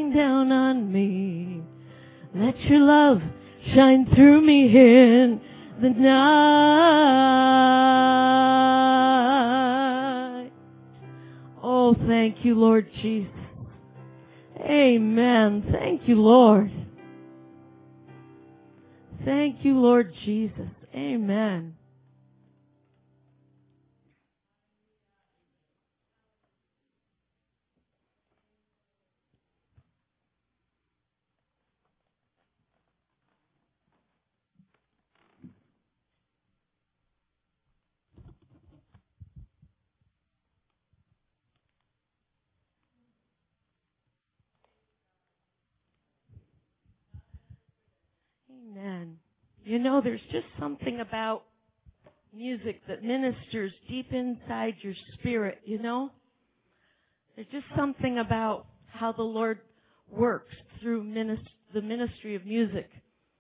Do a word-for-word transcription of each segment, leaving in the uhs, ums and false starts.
rain down on me. Let your love shine through me in the night. Oh, thank you, Lord Jesus. Amen. Thank you, Lord. Thank you, Lord Jesus. Amen. Amen. You know, there's just something about music that ministers deep inside your spirit, you know? There's just something about how the Lord works through minis- the ministry of music.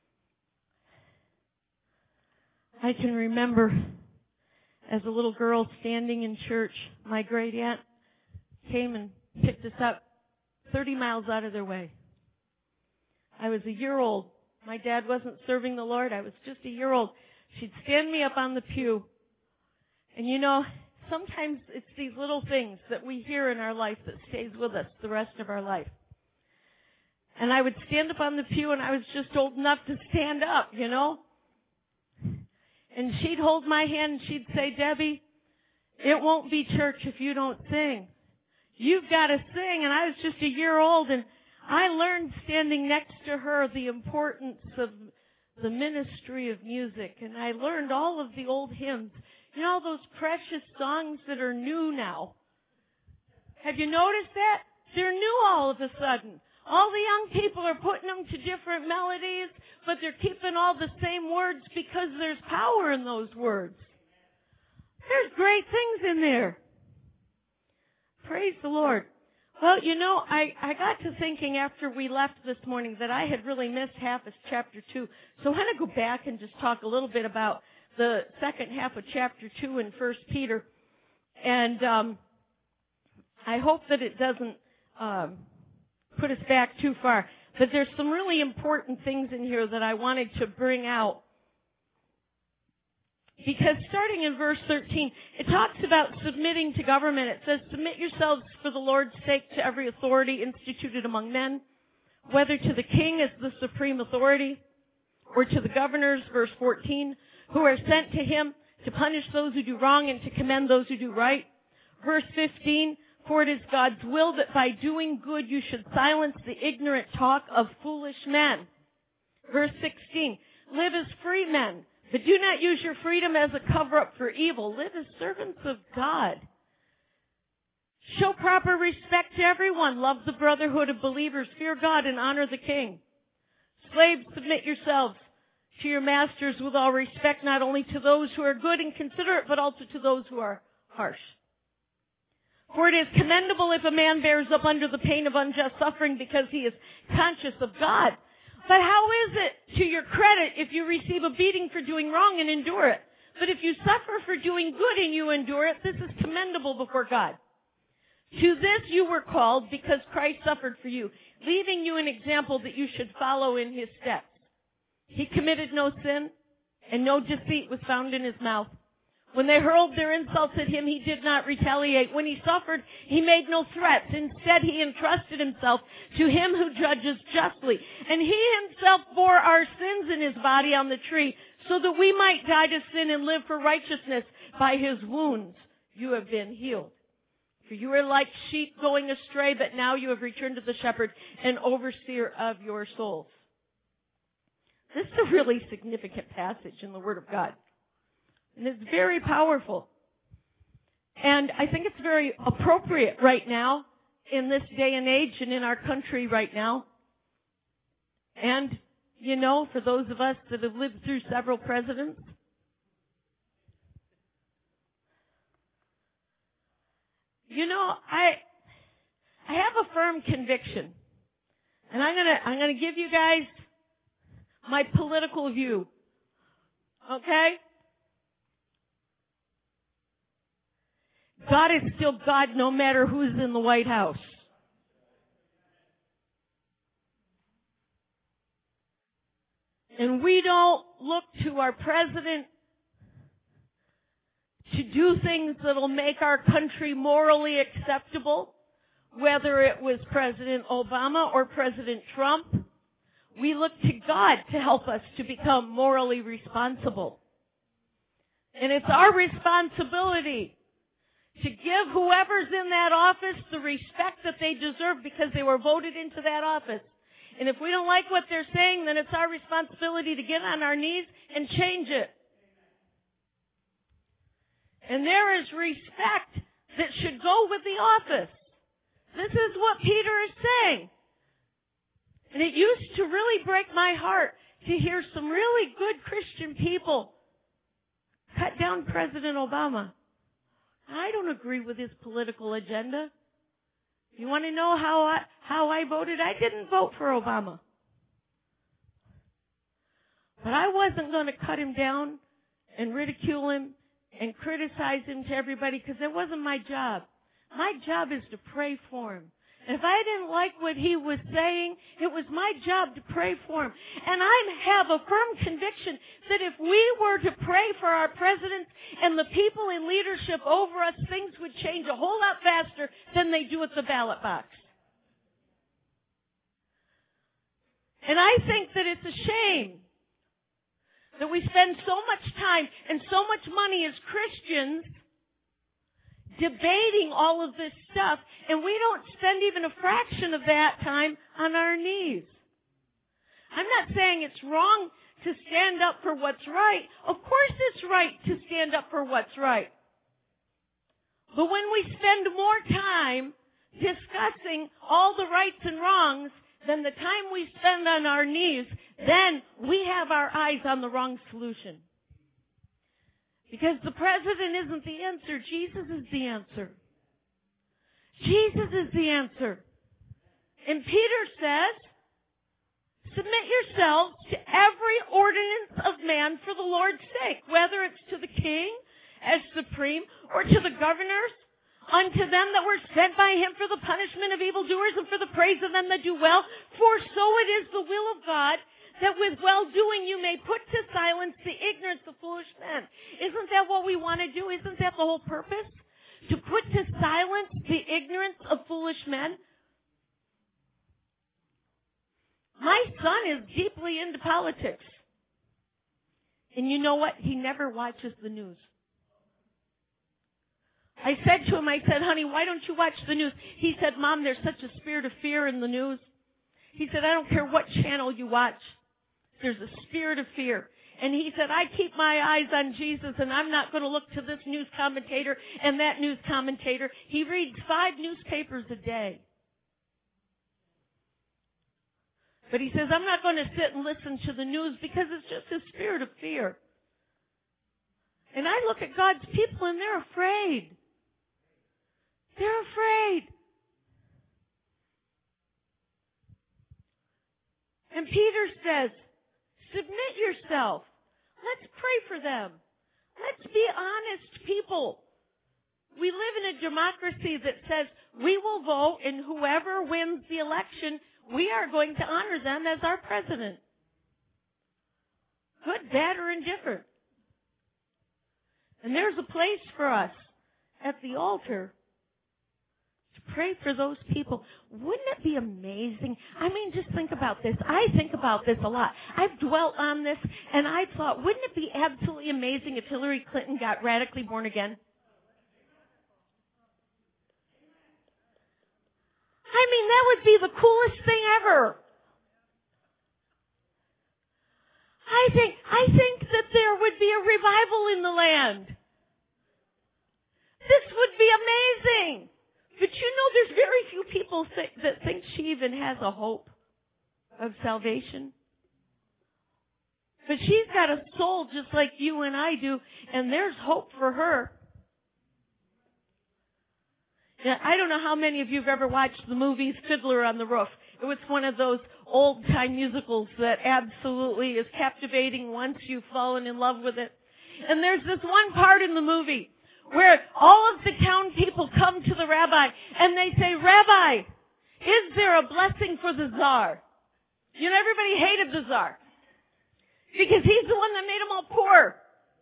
I can remember as a little girl standing in church, my great aunt came and picked us up thirty miles out of their way. I was a year old. My dad wasn't serving the Lord. I was just a year old. She'd stand me up on the pew. And you know, sometimes it's these little things that we hear in our life that stays with us the rest of our life. And I would stand up on the pew and I was just old enough to stand up, you know. And she'd hold my hand and she'd say, Debbie, it won't be church if you don't sing. You've got to sing. And I was just a year old, and I learned standing next to her the importance of the ministry of music. And I learned all of the old hymns. You know, those precious songs that are new now. Have you noticed that? They're new all of a sudden. All the young people are putting them to different melodies, but they're keeping all the same words because there's power in those words. There's great things in there. Praise the Lord. Well, you know, I, I got to thinking after we left this morning that I had really missed half of chapter two. So I want to go back and just talk a little bit about the second half of chapter two in First Peter. And um, I hope that it doesn't um, put us back too far. But there's some really important things in here that I wanted to bring out. Because starting in verse thirteen, it talks about submitting to government. It says, submit yourselves for the Lord's sake to every authority instituted among men, whether to the king as the supreme authority, or to the governors, verse fourteen, who are sent to him to punish those who do wrong and to commend those who do right. Verse fifteen, for it is God's will that by doing good you should silence the ignorant talk of foolish men. Verse sixteen, live as free men, but do not use your freedom as a cover-up for evil. Live as servants of God. Show proper respect to everyone. Love the brotherhood of believers. Fear God and honor the king. Slaves, submit yourselves to your masters with all respect, not only to those who are good and considerate, but also to those who are harsh. For it is commendable if a man bears up under the pain of unjust suffering because he is conscious of God. But how is it to your credit if you receive a beating for doing wrong and endure it? But if you suffer for doing good and you endure it, this is commendable before God. To this you were called because Christ suffered for you, leaving you an example that you should follow in his steps. He committed no sin, and no deceit was found in his mouth. When they hurled their insults at him, he did not retaliate. When he suffered, he made no threats. Instead, he entrusted himself to him who judges justly. And he himself bore our sins in his body on the tree, so that we might die to sin and live for righteousness. By his wounds you have been healed. For you were like sheep going astray, but now you have returned to the shepherd and overseer of your souls. This is a really significant passage in the Word of God. And it's very powerful. And I think it's very appropriate right now in this day and age and in our country right now. And, you know, for those of us that have lived through several presidents, you know, I I have a firm conviction. And I'm gonna I'm gonna give you guys my political view. Okay? God is still God no matter who's in the White House. and we don't look to our president to do things that'll make our country morally acceptable, whether it was President Obama or President Trump, we look to God to help us to become morally responsible. And it's our responsibility to give whoever's in that office the respect that they deserve because they were voted into that office. And if we don't like what they're saying, then it's our responsibility to get on our knees and change it. And there is respect that should go with the office. This is what Peter is saying. And it used to really break my heart to hear some really good Christian people cut down President Obama. I don't agree with his political agenda. You want to know how I, how I voted? I didn't vote for Obama. But I wasn't going to cut him down and ridicule him and criticize him to everybody because it wasn't my job. My job is to pray for him. And if I didn't like what he was saying, it was my job to pray for him. And I have a firm conviction that if we were to pray for our presidents and the people in leadership over us, things would change a whole lot faster than they do at the ballot box. And I think that it's a shame that we spend so much time and so much money as Christians debating all of this stuff, and we don't spend even a fraction of that time on our knees. I'm not saying it's wrong to stand up for what's right. Of course it's right to stand up for what's right. But when we spend more time discussing all the rights and wrongs than the time we spend on our knees, then we have our eyes on the wrong solution. Because the president isn't the answer. Jesus is the answer. Jesus is the answer. And Peter says, submit yourselves to every ordinance of man for the Lord's sake, whether it's to the king as supreme or to the governors, unto them that were sent by him for the punishment of evildoers and for the praise of them that do well. For so it is the will of God that with well-doing you may put to silence the ignorance of foolish men. Isn't that what we want to do? Isn't that the whole purpose? To put to silence the ignorance of foolish men? My son is deeply into politics. And you know what? He never watches the news. I said to him, I said, honey, why don't you watch the news? He said, Mom, there's such a spirit of fear in the news. He said, I don't care what channel you watch. There's a spirit of fear. And he said, I keep my eyes on Jesus, and I'm not going to look to this news commentator and that news commentator. He reads five newspapers a day. But he says, I'm not going to sit and listen to the news because it's just a spirit of fear. And I look at God's people, and they're afraid. They're afraid. And Peter says, submit yourself. Let's pray for them. Let's be honest people. We live in a democracy that says we will vote, and whoever wins the election, we are going to honor them as our president. Good, bad, or indifferent. And there's a place for us at the altar to pray for those people. Wouldn't it be amazing? I mean, just think about this. I think about this a lot. I've dwelt on this, and I thought, wouldn't it be absolutely amazing if Hillary Clinton got radically born again? I mean, that would be the coolest thing ever. I think, I think that there would be a revival in the land. This would be amazing. But you know, there's very few people th- that think she even has a hope of salvation. But she's got a soul just like you and I do, and there's hope for her. Now, I don't know how many of you have ever watched the movie Fiddler on the Roof. It was one of those old-time musicals that absolutely is captivating once you've fallen in love with it. And there's this one part in the movie where all of the town people come to the rabbi and they say, Rabbi, is there a blessing for the czar? You know, everybody hated the czar. Because he's the one that made them all poor.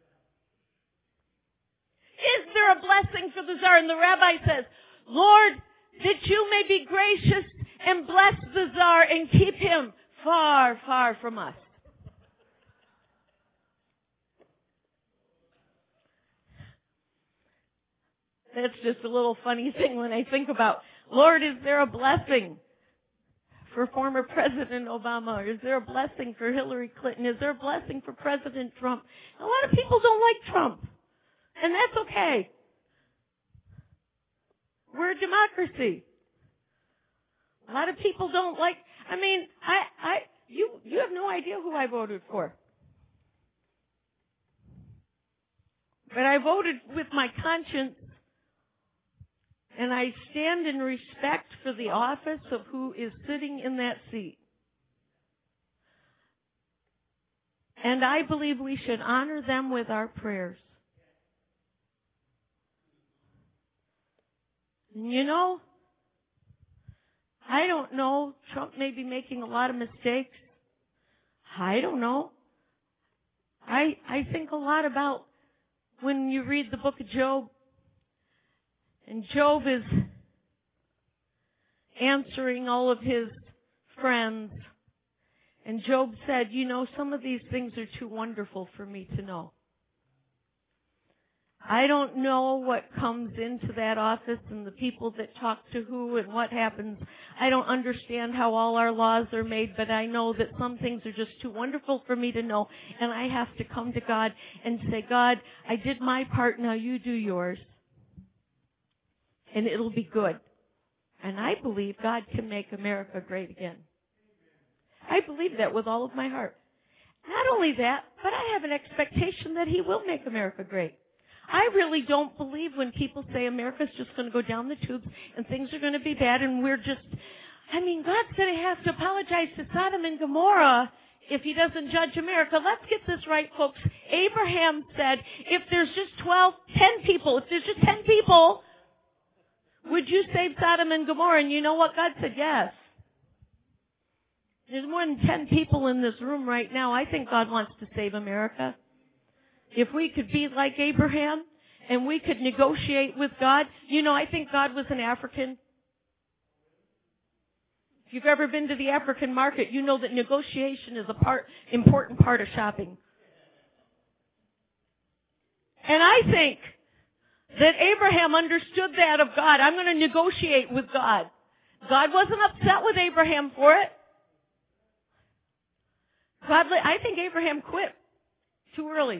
Is there a blessing for the czar? And the rabbi says, Lord, that you may be gracious and bless the czar and keep him far, far from us. That's just a little funny thing when I think about, Lord, is there a blessing for former President Obama? Or is there a blessing for Hillary Clinton? Is there a blessing for President Trump? A lot of people don't like Trump. And that's okay. We're a democracy. A lot of people don't like, I mean, I, I, you, you have no idea who I voted for. But I voted with my conscience, and I stand in respect for the office of who is sitting in that seat. And I believe we should honor them with our prayers. And you know, I don't know. Trump may be making a lot of mistakes. I don't know. I I think a lot about when you read the book of Job, and Job is answering all of his friends, and Job said, you know, some of these things are too wonderful for me to know. I don't know what comes into that office and the people that talk to who and what happens. I don't understand how all our laws are made, but I know that some things are just too wonderful for me to know, and I have to come to God and say, God, I did my part, now you do yours, and it'll be good. And I believe God can make America great again. I believe that with all of my heart. Not only that, but I have an expectation that He will make America great. I really don't believe when people say America's just going to go down the tubes and things are going to be bad and we're just, I mean, God's going to have to apologize to Sodom and Gomorrah if He doesn't judge America. Let's get this right, folks. Abraham said, if there's just twelve, ten people, if there's just ten people, would you save Sodom and Gomorrah? And you know what? God said yes. There's more than ten people in this room right now. I think God wants to save America. If we could be like Abraham and we could negotiate with God. You know, I think God was an African. If you've ever been to the African market, you know that negotiation is a part, important part of shopping. And I think that Abraham understood that of God. I'm going to negotiate with God. God wasn't upset with Abraham for it. God, I think Abraham quit too early.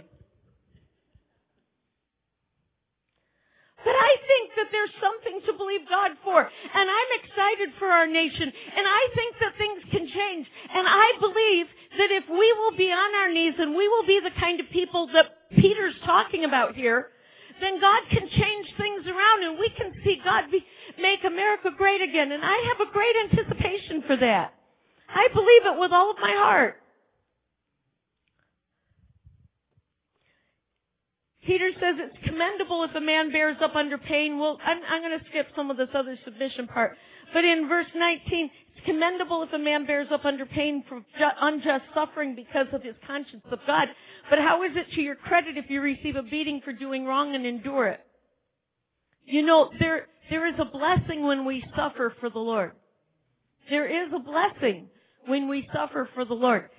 But I think that there's something to believe God for. And I'm excited for our nation. And I think that things can change. And I believe that if we will be on our knees and we will be the kind of people that Peter's talking about here, then God can change things around and we can see God be, make America great again. And I have a great anticipation for that. I believe it with all of my heart. Peter says it's commendable if a man bears up under pain. Well, I'm, I'm going to skip some of this other submission part. But in verse nineteen, it's commendable if a man bears up under pain for ju- unjust suffering because of his conscience of God. But how is it to your credit if you receive a beating for doing wrong and endure it? You know, there there is a blessing when we suffer for the Lord. There is a blessing when we suffer for the Lord.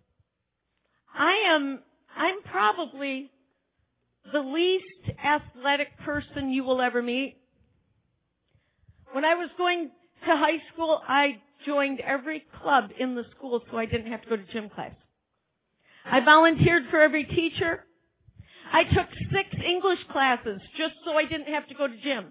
I am, I'm probably the least athletic person you will ever meet. When I was going to high school, I joined every club in the school so I didn't have to go to gym class. I volunteered for every teacher. I took six English classes just so I didn't have to go to gym.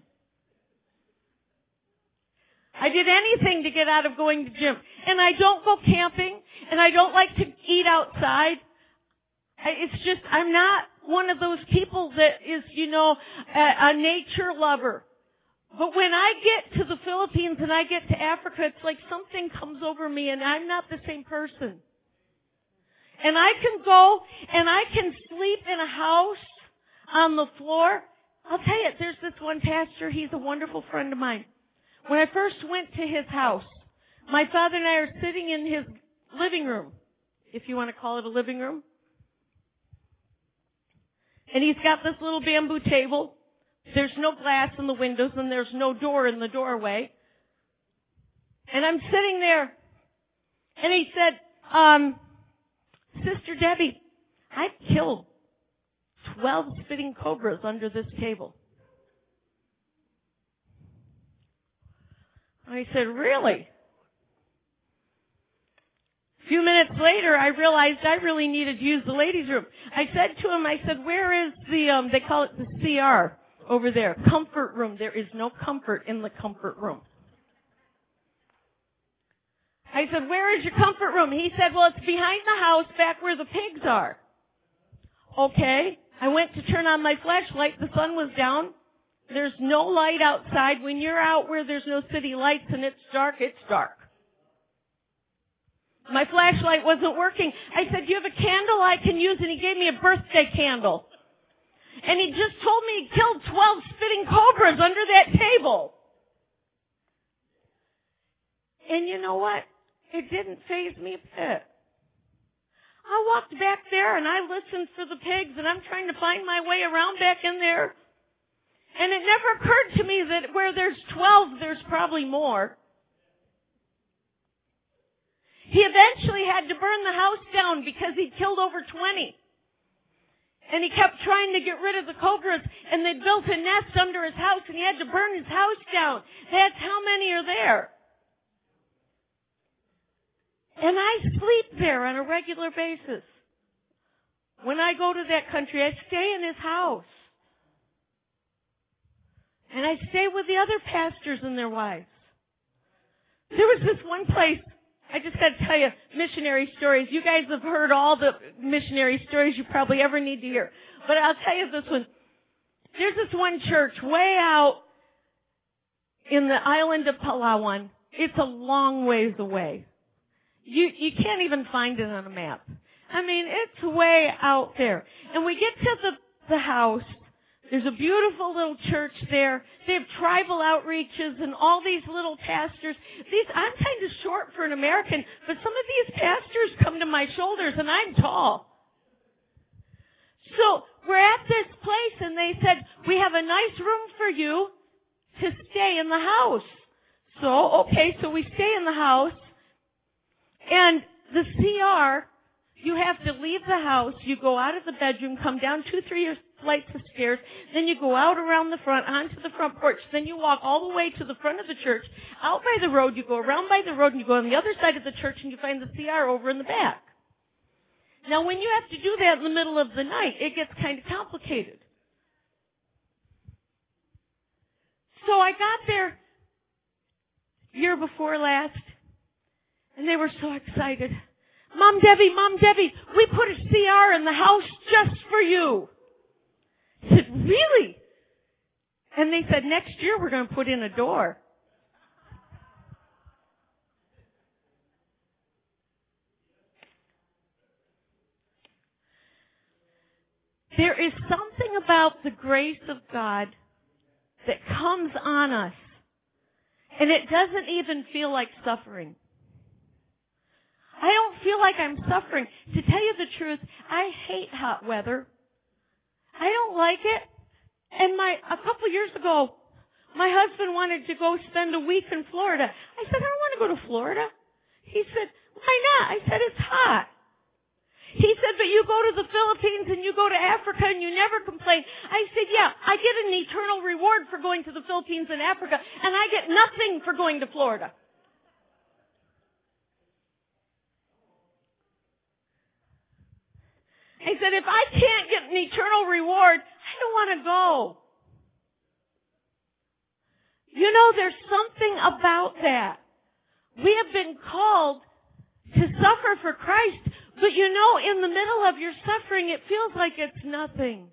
I did anything to get out of going to gym. And I don't go camping, and I don't like to eat outside. It's just, I'm not one of those people that is, you know, a, a nature lover. But when I get to the Philippines and I get to Africa, it's like something comes over me and I'm not the same person. And I can go and I can sleep in a house on the floor. I'll tell you, there's this one pastor, he's a wonderful friend of mine. When I first went to his house, my father and I are sitting in his living room, if you want to call it a living room. And he's got this little bamboo table. There's no glass in the windows and there's no door in the doorway. And I'm sitting there. And he said, um, Sister Debbie, I've killed twelve spitting cobras under this table. I said, really? A few minutes later, I realized I really needed to use the ladies' room. I said to him, I said, where is the, um, they call it the C R over there, comfort room. There is no comfort in the comfort room. I said, where is your comfort room? He said, well, it's behind the house back where the pigs are. Okay. I went to turn on my flashlight. The sun was down. There's no light outside. When you're out where there's no city lights and it's dark, it's dark. My flashlight wasn't working. I said, do you have a candle I can use? And he gave me a birthday candle. And he just told me he killed twelve spitting cobras under that table. And you know what? It didn't faze me a bit. I walked back there and I listened for the pigs and I'm trying to find my way around back in there. And it never occurred to me that where there's twelve, there's probably more. He eventually had to burn the house down because he'd killed over twenty. And he kept trying to get rid of the cobras, and they built a nest under his house, and he had to burn his house down. That's how many are there. And I sleep there on a regular basis. When I go to that country, I stay in his house. And I stay with the other pastors and their wives. There was this one place, I just got to tell you, missionary stories. You guys have heard all the missionary stories you probably ever need to hear. But I'll tell you this one. There's this one church way out in the island of Palawan. It's a long ways away. You, you can't even find it on a map. I mean, it's way out there. And we get to the, the house. There's a beautiful little church there. They have tribal outreaches and all these little pastors. These, I'm kind of short for an American, but some of these pastors come to my shoulders and I'm tall. So we're at this place and they said, we have a nice room for you to stay in the house. So, okay, so we stay in the house. And the C R, you have to leave the house, you go out of the bedroom, come down two, three flights of stairs, then you go out around the front, onto the front porch, then you walk all the way to the front of the church, out by the road, you go around by the road, and you go on the other side of the church, and you find the C R over in the back. Now, when you have to do that in the middle of the night, it gets kind of complicated. So I got there year before last, and they were so excited. Mom Debbie, Mom Debbie, we put a C R in the house just for you. I said, really? And they said, next year we're going to put in a door. There is something about the grace of God that comes on us, and it doesn't even feel like suffering. I don't feel like I'm suffering. To tell you the truth, I hate hot weather. I don't like it. And my a couple years ago, my husband wanted to go spend a week in Florida. I said, I don't want to go to Florida. He said, why not? I said, it's hot. He said, but you go to the Philippines and you go to Africa and you never complain. I said, yeah, I get an eternal reward for going to the Philippines and Africa, and I get nothing for going to Florida. I said, if I can't get an eternal reward, I don't want to go. You know, there's something about that. We have been called to suffer for Christ, but you know, in the middle of your suffering, it feels like it's nothing.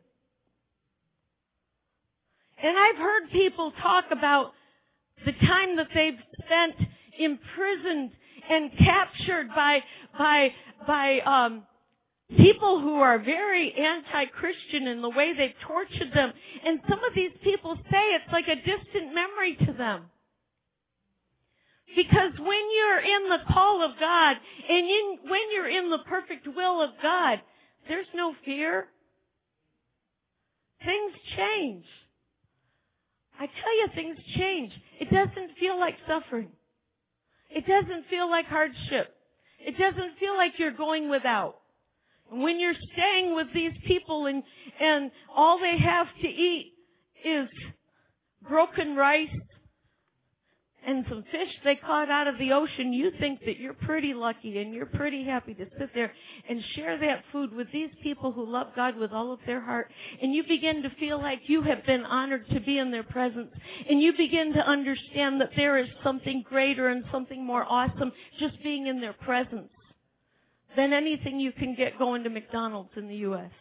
And I've heard people talk about the time that they've spent imprisoned and captured by, by, by, um, people who are very anti-Christian in the way they've tortured them. And some of these people say it's like a distant memory to them. Because when you're in the call of God, and in, when you're in the perfect will of God, there's no fear. things change. I tell you, things change. It doesn't feel like suffering. It doesn't feel like hardship. It doesn't feel like you're going without. When you're staying with these people and, and all they have to eat is broken rice and some fish they caught out of the ocean, you think that you're pretty lucky and you're pretty happy to sit there and share that food with these people who love God with all of their heart. And you begin to feel like you have been honored to be in their presence. And you begin to understand that there is something greater and something more awesome just being in their presence than anything you can get going to McDonald's in the U S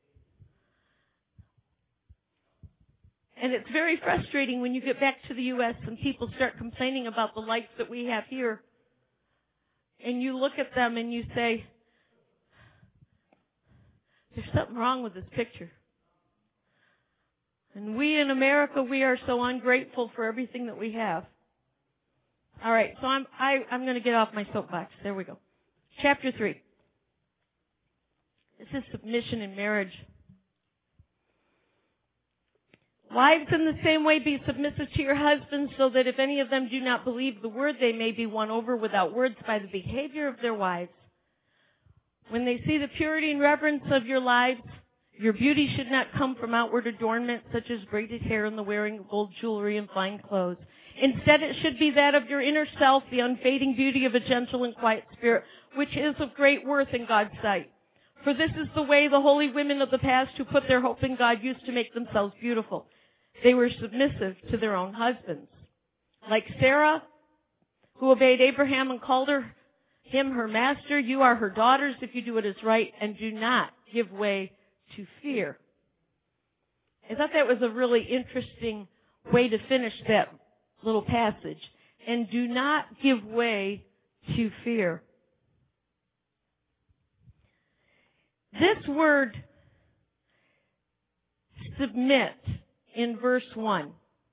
And it's very frustrating when you get back to the U S and people start complaining about the life that we have here. And you look at them and you say, there's something wrong with this picture. And we in America, we are so ungrateful for everything that we have. All right, so I'm, I, I'm going to get off my soapbox. There we go. Chapter three. This is submission in marriage. Wives, in the same way, be submissive to your husbands, so that if any of them do not believe the word, they may be won over without words by the behavior of their wives. When they see the purity and reverence of your lives, your beauty should not come from outward adornment, such as braided hair and the wearing of gold jewelry and fine clothes. Instead, it should be that of your inner self, the unfading beauty of a gentle and quiet spirit, which is of great worth in God's sight. For this is the way the holy women of the past who put their hope in God used to make themselves beautiful. They were submissive to their own husbands. Like Sarah, who obeyed Abraham and called her, him her master, you are her daughters if you do what is right and do not give way to fear. I thought that was a really interesting way to finish that little passage. And do not give way to fear. This word, submit, in verse one.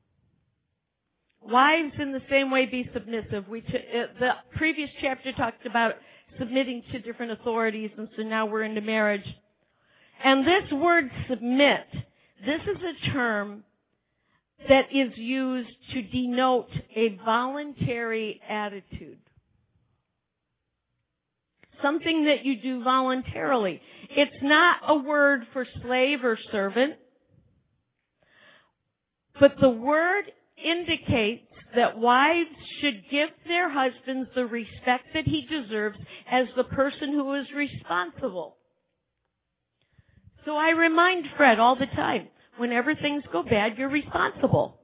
Wives, in the same way, be submissive. We t- uh, the previous chapter talked about submitting to different authorities, and so now we're into marriage. And this word, submit, this is a term that is used to denote a voluntary attitude. Something that you do voluntarily. It's not a word for slave or servant. But the word indicates that wives should give their husbands the respect that he deserves as the person who is responsible. So I remind Fred all the time, whenever things go bad, you're responsible.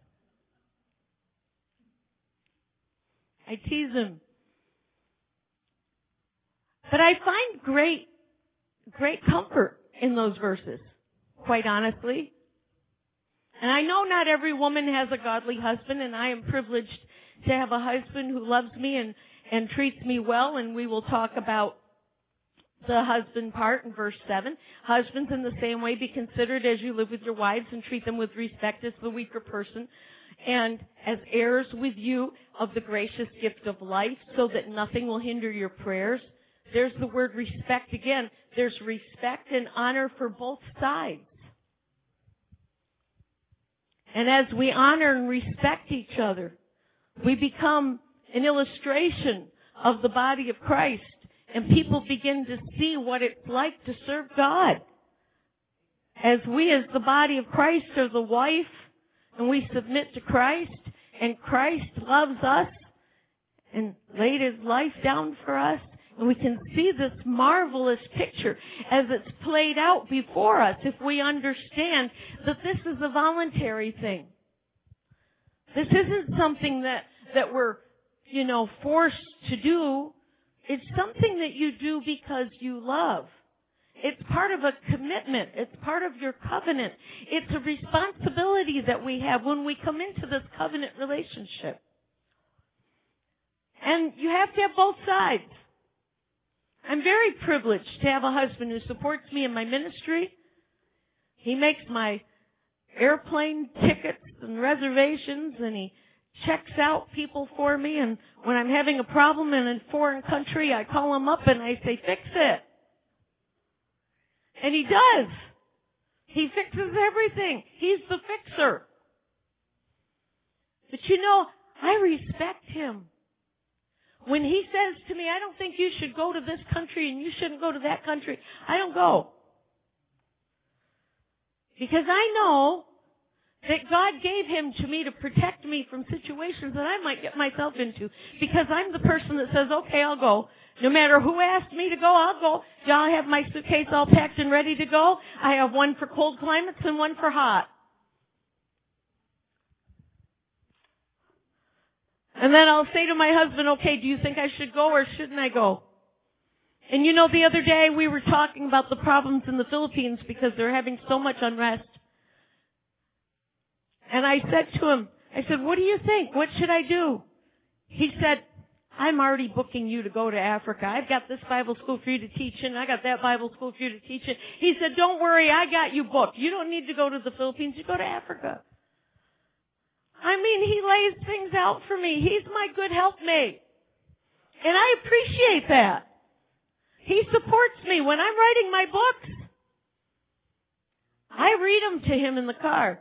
I tease him. But I find great, great comfort in those verses, quite honestly. And I know not every woman has a godly husband, and I am privileged to have a husband who loves me and, and treats me well, and we will talk about the husband part in verse seven. Husbands, in the same way, be considered as you live with your wives and treat them with respect as the weaker person, and as heirs with you of the gracious gift of life, so that nothing will hinder your prayers. There's the word respect again. There's respect and honor for both sides. And as we honor and respect each other, we become an illustration of the body of Christ, and people begin to see what it's like to serve God. As we, as the body of Christ, are the wife, and we submit to Christ, and Christ loves us and laid his life down for us, and we can see this marvelous picture as it's played out before us if we understand that this is a voluntary thing. This isn't something that, that we're, you know, forced to do. It's something that you do because you love. It's part of a commitment. It's part of your covenant. It's a responsibility that we have when we come into this covenant relationship. And you have to have both sides. I'm very privileged to have a husband who supports me in my ministry. He makes my airplane tickets and reservations, and he checks out people for me. And when I'm having a problem in a foreign country, I call him up and I say, fix it. And he does. He fixes everything. He's the fixer. But you know, I respect him. When he says to me, I don't think you should go to this country and you shouldn't go to that country, I don't go. Because I know that God gave him to me to protect me from situations that I might get myself into. Because I'm the person that says, okay, I'll go. No matter who asked me to go, I'll go. Y'all have my suitcase all packed and ready to go. I have one for cold climates and one for hot. And then I'll say to my husband, okay, do you think I should go or shouldn't I go? And you know, the other day we were talking about the problems in the Philippines because they're having so much unrest. And I said to him, I said, what do you think? What should I do? He said, I'm already booking you to go to Africa. I've got this Bible school for you to teach in. I got that Bible school for you to teach in. He said, don't worry, I got you booked. You don't need to go to the Philippines. You go to Africa. I mean, he lays things out for me. He's my good helpmate. And I appreciate that. He supports me when I'm writing my books. I read them to him in the car.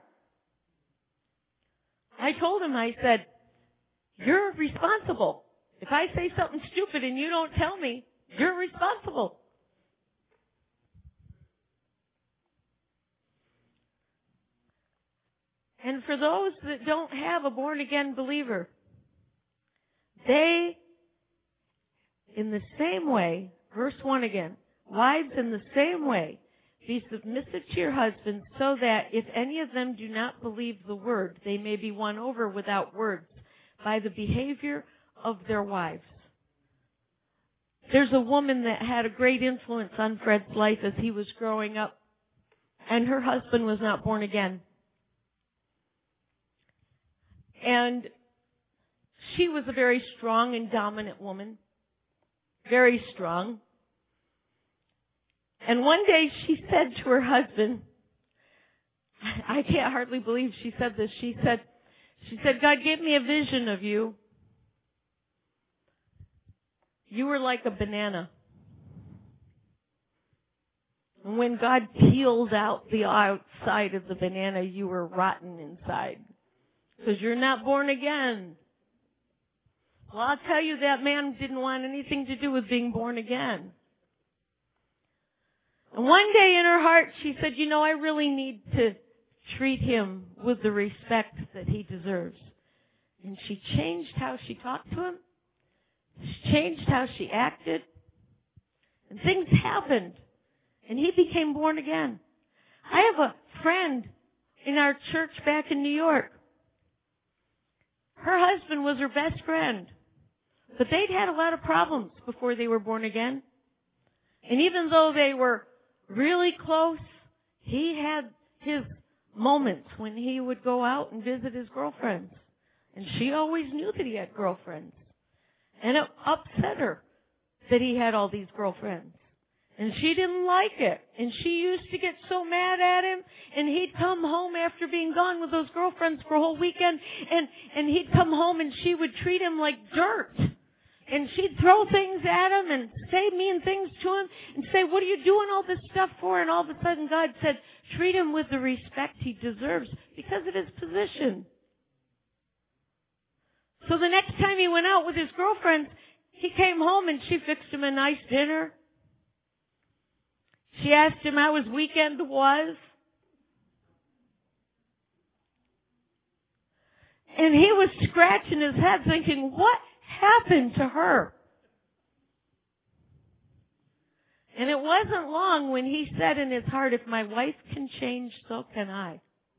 I told him, I said, you're responsible. If I say something stupid and you don't tell me, you're responsible. And for those that don't have a born-again believer, they, in the same way, verse one again, wives in the same way, be submissive to your husbands so that if any of them do not believe the word, they may be won over without words by the behavior of their wives. There's a woman that had a great influence on Fred's life as he was growing up, and her husband was not born again. And she was a very strong and dominant woman. Very strong. And one day she said to her husband, I can't hardly believe she said this. She said, she said, God gave me a vision of you. You were like a banana. And when God peeled out the outside of the banana, you were rotten inside. Because you're not born again. Well, I'll tell you, that man didn't want anything to do with being born again. And one day in her heart, she said, you know, I really need to treat him with the respect that he deserves. And she changed how she talked to him. She changed how she acted. And things happened. And he became born again. I have a friend in our church back in New York. Her husband was her best friend. But they'd had a lot of problems before they were born again. And even though they were really close, he had his moments when he would go out and visit his girlfriends. And she always knew that he had girlfriends. And it upset her that he had all these girlfriends. And she didn't like it. And she used to get so mad at him. And he'd come home after being gone with those girlfriends for a whole weekend. And, and he'd come home and she would treat him like dirt. And she'd throw things at him and say mean things to him and say, what are you doing all this stuff for? And all of a sudden God said, treat him with the respect he deserves because of his position. So the next time he went out with his girlfriends, he came home and she fixed him a nice dinner. She asked him how his weekend was. And he was scratching his head thinking, what happened to her? And it wasn't long when he said in his heart, if my wife can change, so can I.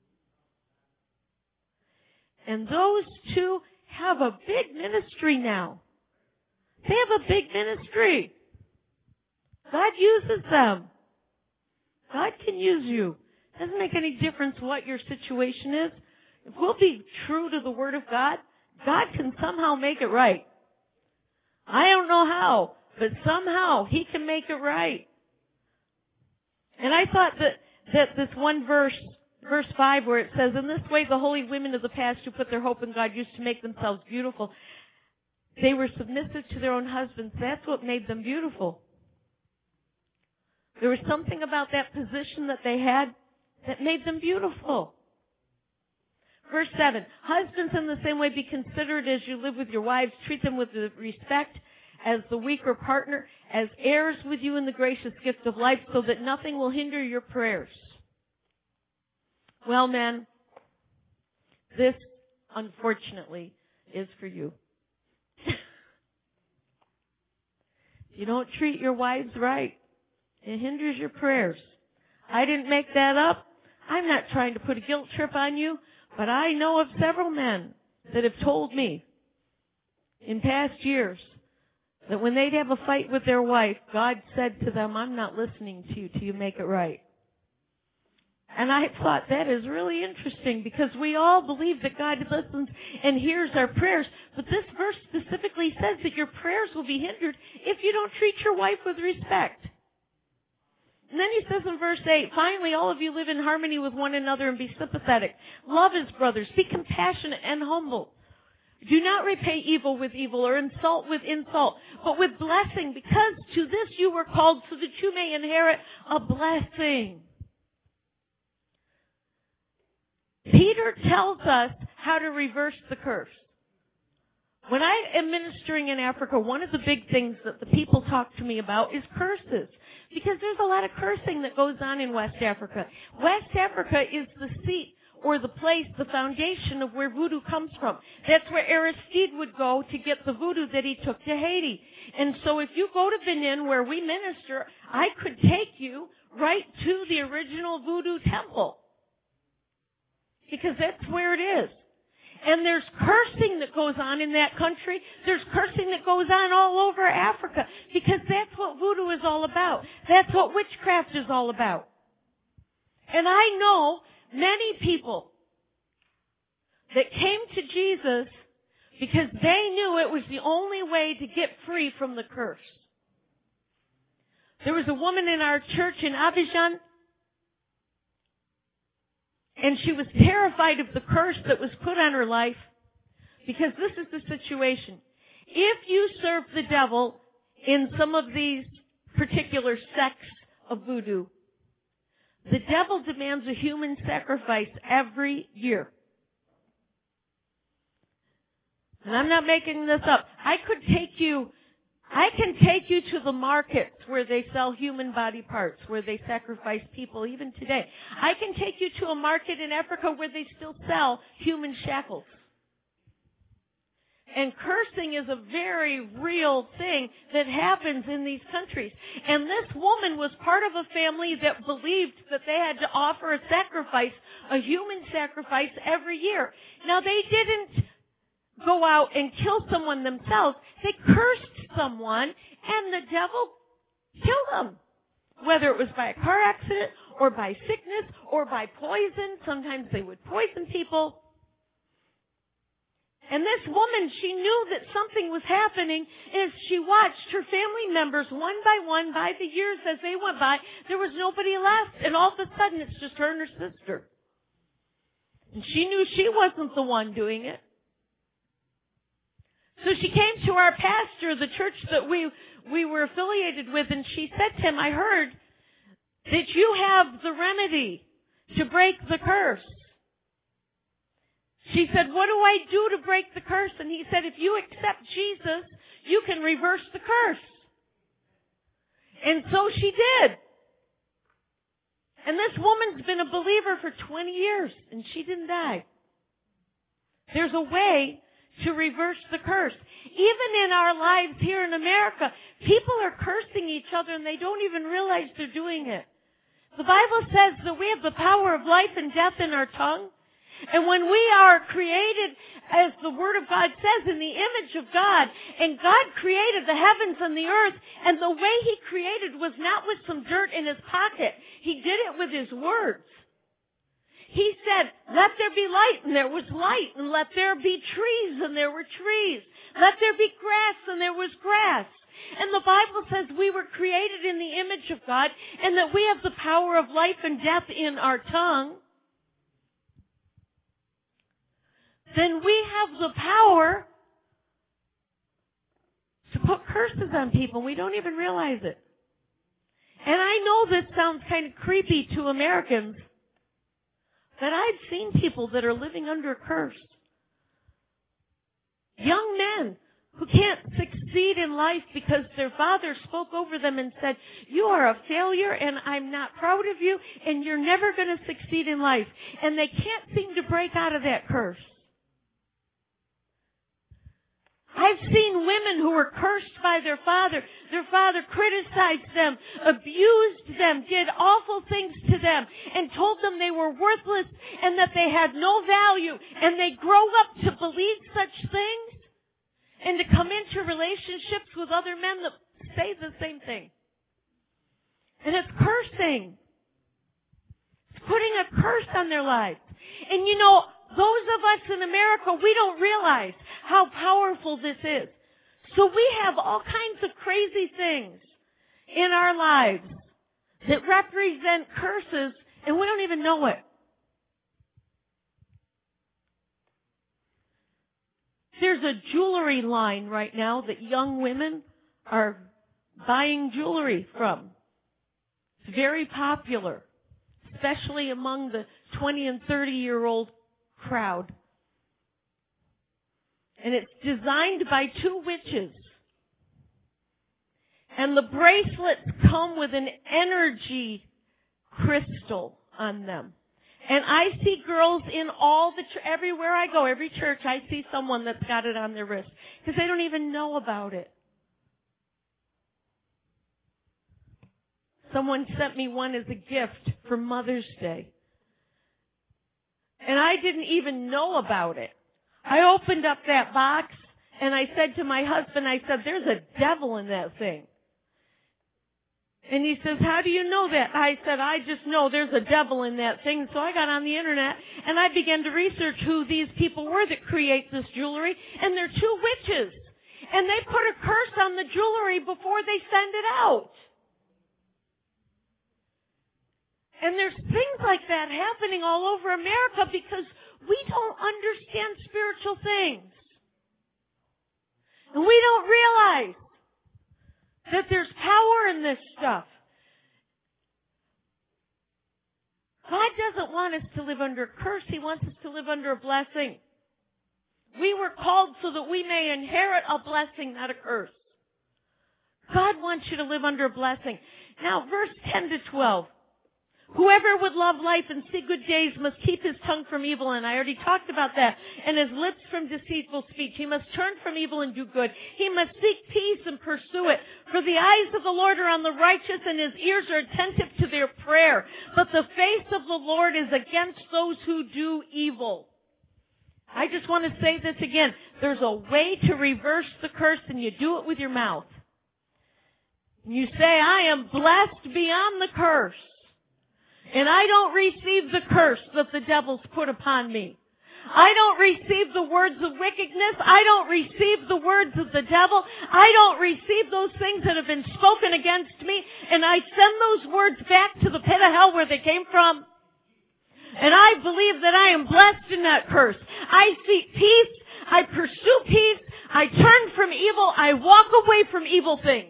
And those two have a big ministry now. They have a big ministry. God uses them. God can use you. It doesn't make any difference what your situation is. If we'll be true to the Word of God, God can somehow make it right. I don't know how, but somehow He can make it right. And I thought that, that this one verse, verse five, where it says, in this way the holy women of the past who put their hope in God used to make themselves beautiful. They were submissive to their own husbands. That's what made them beautiful. There was something about that position that they had that made them beautiful. Verse seven, husbands in the same way be considerate as you live with your wives. Treat them with respect as the weaker partner, as heirs with you in the gracious gift of life, so that nothing will hinder your prayers. Well, men, this, unfortunately, is for you. You don't treat your wives right, it hinders your prayers. I didn't make that up. I'm not trying to put a guilt trip on you, but I know of several men that have told me in past years that when they'd have a fight with their wife, God said to them, I'm not listening to you till you make it right. And I thought that is really interesting because we all believe that God listens and hears our prayers. But this verse specifically says that your prayers will be hindered if you don't treat your wife with respect. And then he says in verse eight, finally, all of you live in harmony with one another and be sympathetic. Love as brothers. Be compassionate and humble. Do not repay evil with evil or insult with insult, but with blessing, because to this you were called so that you may inherit a blessing. Peter tells us how to reverse the curse. When I am ministering in Africa, one of the big things that the people talk to me about is curses. Because there's a lot of cursing that goes on in West Africa. West Africa is the seat or the place, the foundation of where voodoo comes from. That's where Aristide would go to get the voodoo that he took to Haiti. And so if you go to Benin where we minister, I could take you right to the original voodoo temple. Because that's where it is. And there's cursing that goes on in that country. There's cursing that goes on all over Africa. Because that's what voodoo is all about. That's what witchcraft is all about. And I know many people that came to Jesus because they knew it was the only way to get free from the curse. There was a woman in our church in Abidjan, and she was terrified of the curse that was put on her life, because this is the situation. If you serve the devil in some of these particular sects of voodoo, the devil demands a human sacrifice every year. And I'm not making this up. I could take you, I can take you to the markets where they sell human body parts, where they sacrifice people even today. I can take you to a market in Africa where they still sell human shackles. And cursing is a very real thing that happens in these countries. And this woman was part of a family that believed that they had to offer a sacrifice, a human sacrifice every year. Now, they didn't go out and kill someone themselves. They cursed someone, and the devil killed them. Whether it was by a car accident, or by sickness, or by poison. Sometimes they would poison people. And this woman, she knew that something was happening as she watched her family members one by one, by the years as they went by. There was nobody left, and all of a sudden it's just her and her sister. And she knew she wasn't the one doing it. So she came to our pastor, the church that we, we were affiliated with, and she said to him, I heard that you have the remedy to break the curse. She said, what do I do to break the curse? And he said, if you accept Jesus, you can reverse the curse. And so she did. And this woman's been a believer for twenty years, and she didn't die. There's a way to reverse the curse. Even in our lives here in America, people are cursing each other, and they don't even realize they're doing it. The Bible says that we have the power of life and death in our tongue. And when we are created, as the Word of God says, in the image of God, and God created the heavens and the earth, and the way He created was not with some dirt in His pocket. He did it with His words. He said, let there be light, and there was light, and let there be trees, and there were trees. Let there be grass, and there was grass. And the Bible says we were created in the image of God, and that we have the power of life and death in our tongue. Then we have the power to put curses on people. We don't even realize it. And I know this sounds kind of creepy to Americans, That I've seen people that are living under a curse. Young men who can't succeed in life because their father spoke over them and said, you are a failure and I'm not proud of you and you're never going to succeed in life. And they can't seem to break out of that curse. I've seen women who were cursed by their father. Their father criticized them, abused them, did awful things to them, and told them they were worthless and that they had no value. And they grow up to believe such things and to come into relationships with other men that say the same thing. And it's cursing. It's putting a curse on their lives. And you know, those of us in America, we don't realize how powerful this is. So we have all kinds of crazy things in our lives that represent curses, and we don't even know it. There's a jewelry line right now that young women are buying jewelry from. It's very popular, especially among the twenty and thirty year old crowd. And it's designed by two witches. And the bracelets come with an energy crystal on them. And I see girls in all the, ch- everywhere I go, every church, I see someone that's got it on their wrist. Because they don't even know about it. Someone sent me one as a gift for Mother's Day. And I didn't even know about it. I opened up that box and I said to my husband, I said, there's a devil in that thing. And he says, how do you know that? I said, I just know there's a devil in that thing. So I got on the internet and I began to research who these people were that create this jewelry. And they're two witches. And they put a curse on the jewelry before they send it out. And there's things like that happening all over America because we don't understand spiritual things. And we don't realize that there's power in this stuff. God doesn't want us to live under a curse. He wants us to live under a blessing. We were called so that we may inherit a blessing, not a curse. God wants you to live under a blessing. Now, verse ten to twelve. Whoever would love life and see good days must keep his tongue from evil, and I already talked about that, and his lips from deceitful speech. He must turn from evil and do good. He must seek peace and pursue it. For the eyes of the Lord are on the righteous, and his ears are attentive to their prayer. But the face of the Lord is against those who do evil. I just want to say this again. There's a way to reverse the curse, and you do it with your mouth. You say, I am blessed beyond the curse. And I don't receive the curse that the devil's put upon me. I don't receive the words of wickedness. I don't receive the words of the devil. I don't receive those things that have been spoken against me. And I send those words back to the pit of hell where they came from. And I believe that I am blessed in that curse. I seek peace. I pursue peace. I turn from evil. I walk away from evil things.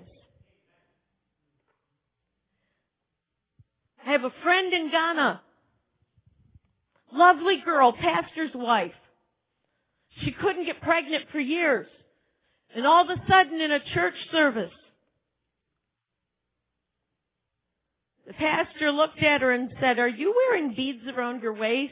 I have a friend in Ghana. Lovely girl, pastor's wife. She couldn't get pregnant for years. And all of a sudden in a church service, the pastor looked at her and said, are you wearing beads around your waist?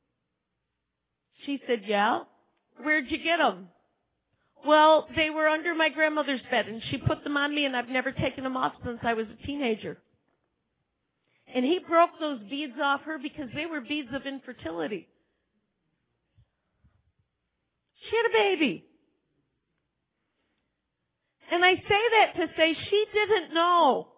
She said, yeah. Where'd you get them? Well, they were under my grandmother's bed and she put them on me and I've never taken them off since I was a teenager. And he broke those beads off her because they were beads of infertility. She had a baby. And I say that to say she didn't know.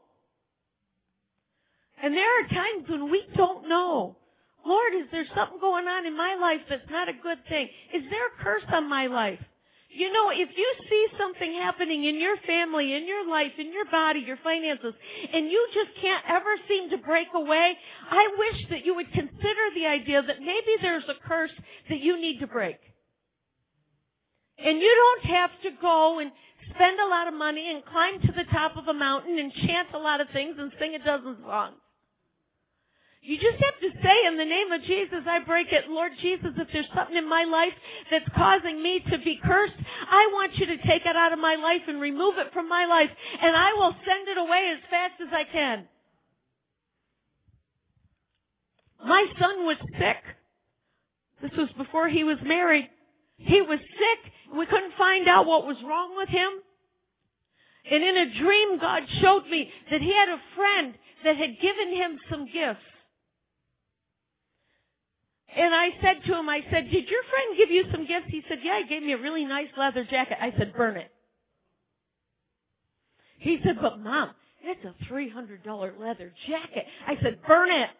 And there are times when we don't know. Lord, is there something going on in my life that's not a good thing? Is there a curse on my life? You know, if you see something happening in your family, in your life, in your body, your finances, and you just can't ever seem to break away, I wish that you would consider the idea that maybe there's a curse that you need to break. And you don't have to go and spend a lot of money and climb to the top of a mountain and chant a lot of things and sing a dozen songs. You just have to say, in the name of Jesus, I break it. Lord Jesus, if there's something in my life that's causing me to be cursed, I want you to take it out of my life and remove it from my life, and I will send it away as fast as I can. My son was sick. This was before he was married. He was sick. We couldn't find out what was wrong with him. And in a dream, God showed me that he had a friend that had given him some gifts. And I said to him, I said, did your friend give you some gifts? He said, yeah, he gave me a really nice leather jacket. I said, burn it. He said, but Mom, it's a three hundred dollars leather jacket. I said, burn it.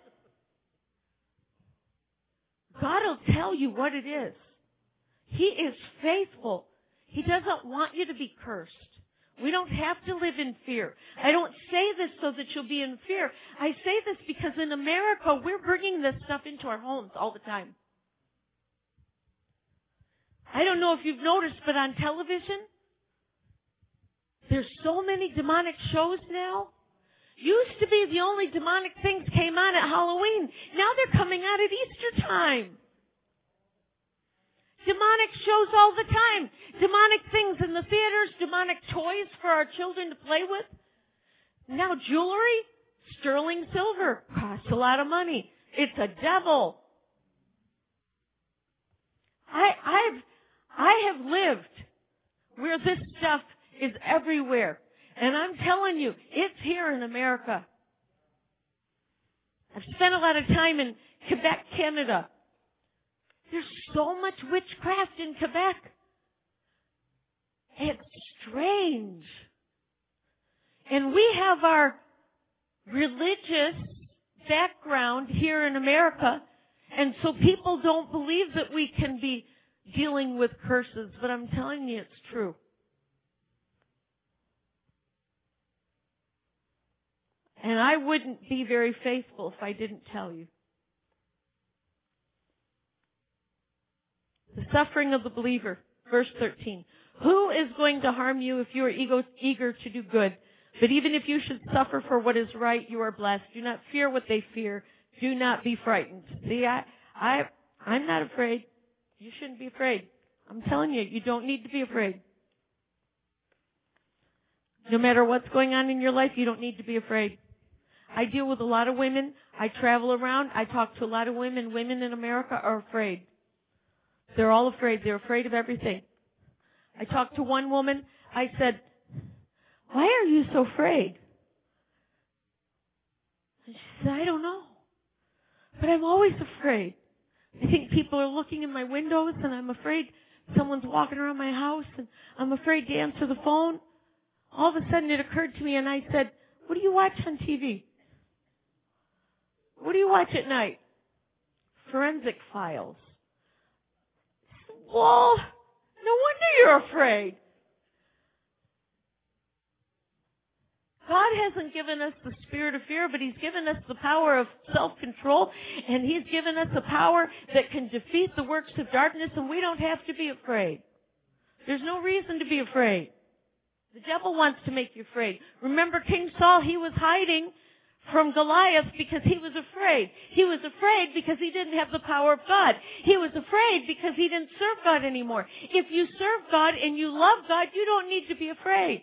God will tell you what it is. He is faithful. He doesn't want you to be cursed. We don't have to live in fear. I don't say this so that you'll be in fear. I say this because in America, we're bringing this stuff into our homes all the time. I don't know if you've noticed, but on television, there's so many demonic shows now. Used to be the only demonic things came on at Halloween. Now they're coming out at Easter time. Demonic shows all the time. Demonic things in the theaters, demonic toys for our children to play with. Now jewelry, sterling silver, costs a lot of money. It's a devil. I, I've, I have lived where this stuff is everywhere. And I'm telling you, it's here in America. I've spent a lot of time in Quebec, Canada. There's so much witchcraft in Quebec. It's strange. And we have our religious background here in America, and so people don't believe that we can be dealing with curses, but I'm telling you it's true. And I wouldn't be very faithful if I didn't tell you. The suffering of the believer, verse thirteen. Who is going to harm you if you are ego, eager to do good? But even if you should suffer for what is right, you are blessed. Do not fear what they fear. Do not be frightened. See, I, I, I'm not afraid. You shouldn't be afraid. I'm telling you, you don't need to be afraid. No matter what's going on in your life, you don't need to be afraid. I deal with a lot of women. I travel around. I talk to a lot of women. Women in America are afraid. They're all afraid. They're afraid of everything. I talked to one woman. I said, why are you so afraid? And she said, I don't know. But I'm always afraid. I think people are looking in my windows, and I'm afraid someone's walking around my house, and I'm afraid to answer the phone. All of a sudden it occurred to me, and I said, what do you watch on T V? What do you watch at night? Forensic Files. Well, no wonder you're afraid. God hasn't given us the spirit of fear, but He's given us the power of self-control, and He's given us a power that can defeat the works of darkness, and we don't have to be afraid. There's no reason to be afraid. The devil wants to make you afraid. Remember King Saul, he was hiding from Goliath because he was afraid. He was afraid because he didn't have the power of God. He was afraid because he didn't serve God anymore. If you serve God and you love God, you don't need to be afraid.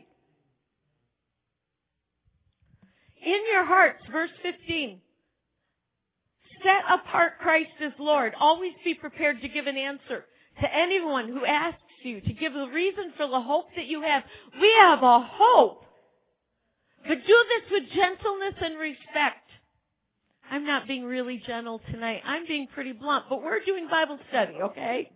In your hearts, verse fifteen, set apart Christ as Lord. Always be prepared to give an answer to anyone who asks you, to give a reason for the hope that you have. We have a hope. But do this with gentleness and respect. I'm not being really gentle tonight. I'm being pretty blunt, but we're doing Bible study, okay?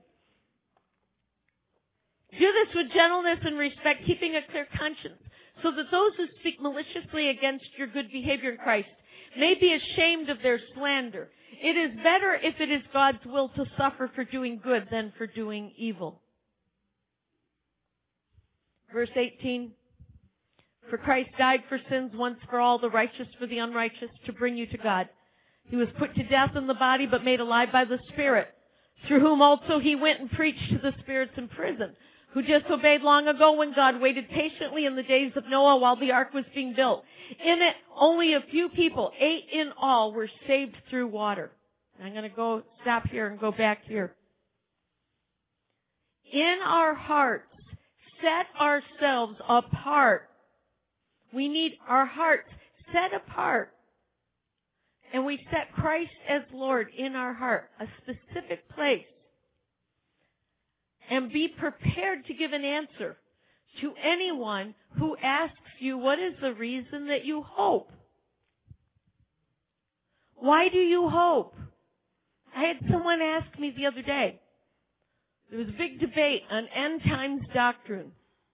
Do this with gentleness and respect, keeping a clear conscience, so that those who speak maliciously against your good behavior in Christ may be ashamed of their slander. It is better, if it is God's will, to suffer for doing good than for doing evil. Verse eighteen. For Christ died for sins once for all, the righteous for the unrighteous, to bring you to God. He was put to death in the body, but made alive by the Spirit, through whom also He went and preached to the spirits in prison, who disobeyed long ago when God waited patiently in the days of Noah while the ark was being built. In it, only a few people, eight in all, were saved through water. I'm going to go stop here and go back here. In our hearts, set ourselves apart. We need our hearts set apart. And we set Christ as Lord in our heart, a specific place. And be prepared to give an answer to anyone who asks you, what is the reason that you hope? Why do you hope? I had someone ask me the other day. There was a big debate on end times doctrine.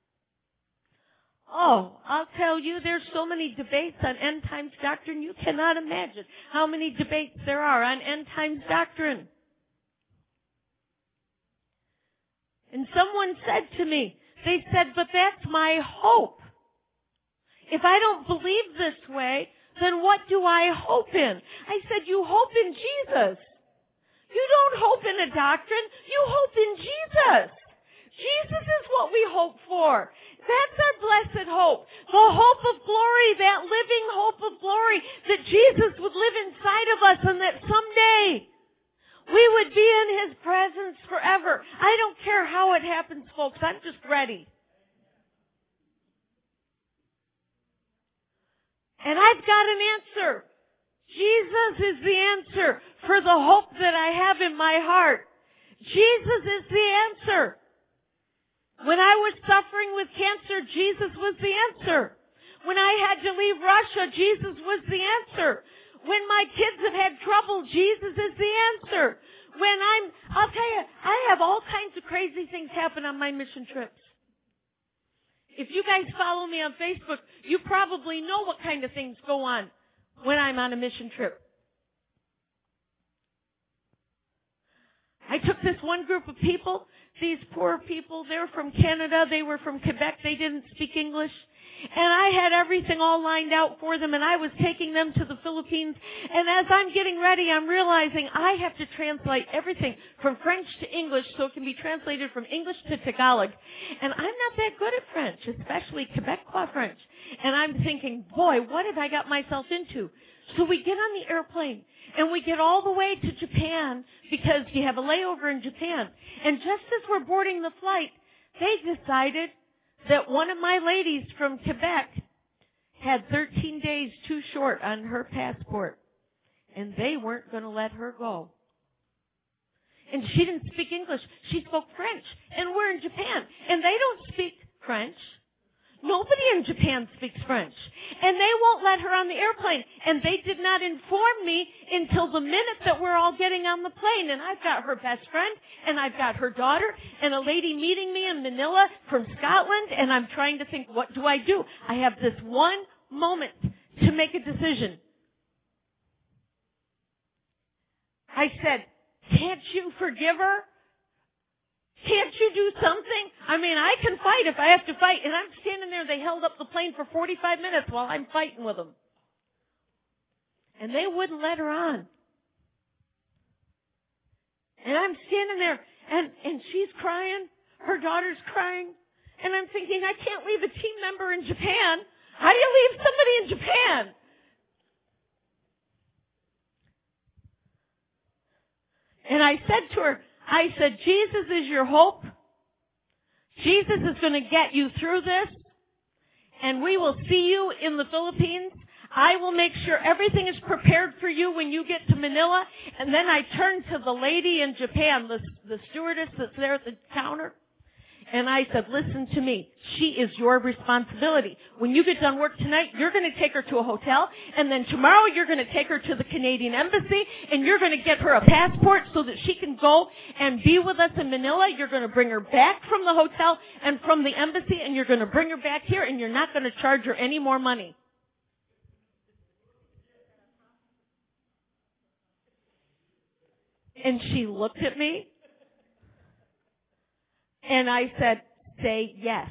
Oh, I'll tell you, there's so many debates on end times doctrine, you cannot imagine how many debates there are on end times doctrine. And someone said to me, they said, but that's my hope. If I don't believe this way, then what do I hope in? I said, you hope in Jesus. You don't hope in a doctrine. You hope in Jesus. Jesus is what we hope for. That's our blessed hope. The hope of glory, that living hope of glory, that Jesus would live inside of us and that someday we would be in His presence forever. I don't care how it happens, folks. I'm just ready. And I've got an answer. Jesus is the answer for the hope that I have in my heart. Jesus is the answer. When I was suffering with cancer, Jesus was the answer. When I had to leave Russia, Jesus was the answer. When my kids have had trouble, Jesus is the answer. When I'm, I'll tell you, I have all kinds of crazy things happen on my mission trips. If you guys follow me on Facebook, you probably know what kind of things go on when I'm on a mission trip. I took this one group of people, these poor people, they're from Canada, they were from Quebec, they didn't speak English. And I had everything all lined out for them, and I was taking them to the Philippines. And as I'm getting ready, I'm realizing I have to translate everything from French to English so it can be translated from English to Tagalog. And I'm not that good at French, especially Quebecois French. And I'm thinking, boy, what have I got myself into? So we get on the airplane, and we get all the way to Japan because you have a layover in Japan. And just as we're boarding the flight, they decided that one of my ladies from Quebec had thirteen days too short on her passport, and they weren't going to let her go. And she didn't speak English. She spoke French, and we're in Japan, and they don't speak French. Nobody in Japan speaks French. And they won't let her on the airplane. And they did not inform me until the minute that we're all getting on the plane. And I've got her best friend, and I've got her daughter, and a lady meeting me in Manila from Scotland, and I'm trying to think, what do I do? I have this one moment to make a decision. I said, can't you forgive her? Can't you do something? I mean, I can fight if I have to fight. And I'm standing there. They held up the plane for forty-five minutes while I'm fighting with them. And they wouldn't let her on. And I'm standing there, and, and she's crying. Her daughter's crying. And I'm thinking, I can't leave a team member in Japan. How do you leave somebody in Japan? And I said to her, I said, Jesus is your hope. Jesus is going to get you through this. And we will see you in the Philippines. I will make sure everything is prepared for you when you get to Manila. And then I turned to the lady in Japan, the, the stewardess that's there at the counter. And I said, listen to me. She is your responsibility. When you get done work tonight, you're going to take her to a hotel. And then tomorrow you're going to take her to the Canadian Embassy. And you're going to get her a passport so that she can go and be with us in Manila. You're going to bring her back from the hotel and from the embassy. And you're going to bring her back here. And you're not going to charge her any more money. And she looked at me. And I said, say yes.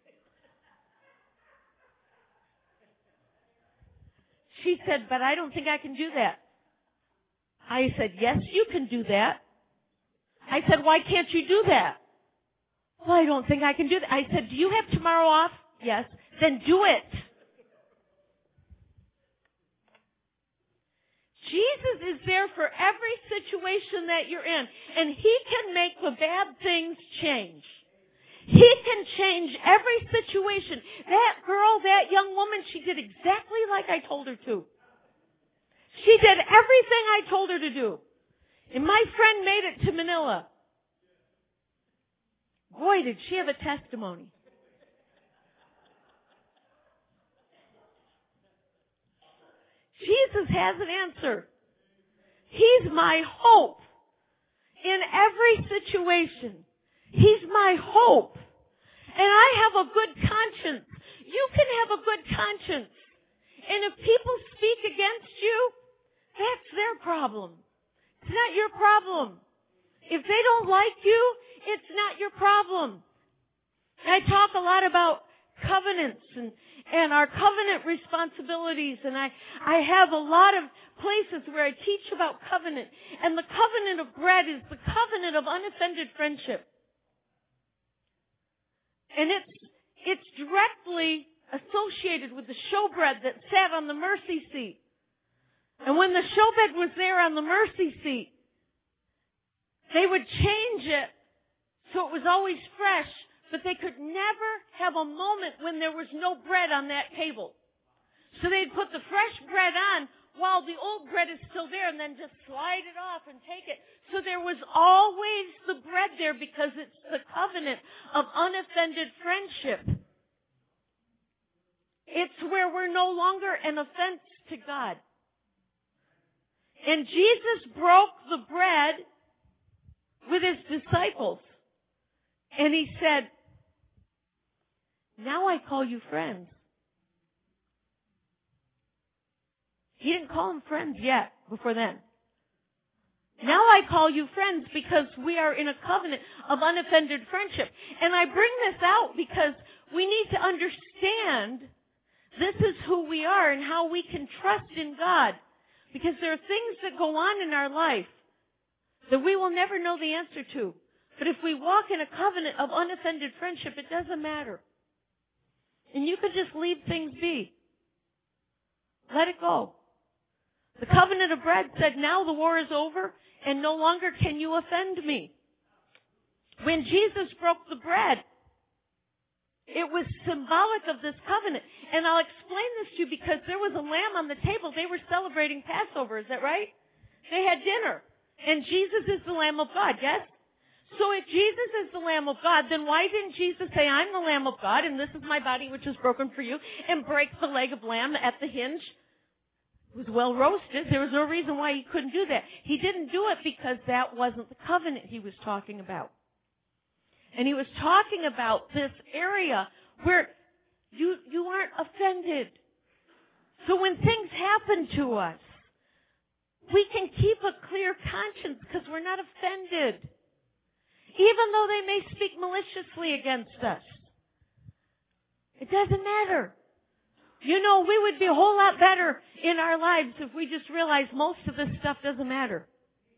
She said, but I don't think I can do that. I said, yes, you can do that. I said, why can't you do that? Well, I don't think I can do that. I said, do you have tomorrow off? Yes. Then do it. Jesus is there for every situation that you're in, and He can make the bad things change. He can change every situation. That girl, that young woman, she did exactly like I told her to. She did everything I told her to do. And my friend made it to Manila. Boy, did she have a testimony. Jesus has an answer. He's my hope in every situation. He's my hope. And I have a good conscience. You can have a good conscience. And if people speak against you, that's their problem. It's not your problem. If they don't like you, it's not your problem. I talk a lot about covenants and, and our covenant responsibilities, and I, I have a lot of places where I teach about covenant. And the covenant of bread is the covenant of unoffended friendship. And it's, it's directly associated with the showbread that sat on the mercy seat. And when the showbread was there on the mercy seat, they would change it so it was always fresh, but they could never have a moment when there was no bread on that table. So they'd put the fresh bread on while the old bread is still there and then just slide it off and take it. So there was always the bread there because it's the covenant of unoffended friendship. It's where we're no longer an offense to God. And Jesus broke the bread with His disciples. And He said, now I call you friends. He didn't call them friends yet before then. Now I call you friends because we are in a covenant of unoffended friendship. And I bring this out because we need to understand this is who we are and how we can trust in God. Because there are things that go on in our life that we will never know the answer to. But if we walk in a covenant of unoffended friendship, it doesn't matter. And you could just leave things be. Let it go. The covenant of bread said, now the war is over and no longer can you offend me. When Jesus broke the bread, it was symbolic of this covenant. And I'll explain this to you because there was a lamb on the table. They were celebrating Passover, is that right? They had dinner. And Jesus is the Lamb of God, yes? So if Jesus is the Lamb of God, then why didn't Jesus say, I'm the Lamb of God and this is my body which is broken for you, and break the leg of lamb at the hinge? It was well roasted. There was no reason why He couldn't do that. He didn't do it because that wasn't the covenant He was talking about. And He was talking about this area where you, you aren't offended. So when things happen to us, we can keep a clear conscience because we're not offended. Even though they may speak maliciously against us. It doesn't matter. You know, we would be a whole lot better in our lives if we just realized most of this stuff doesn't matter.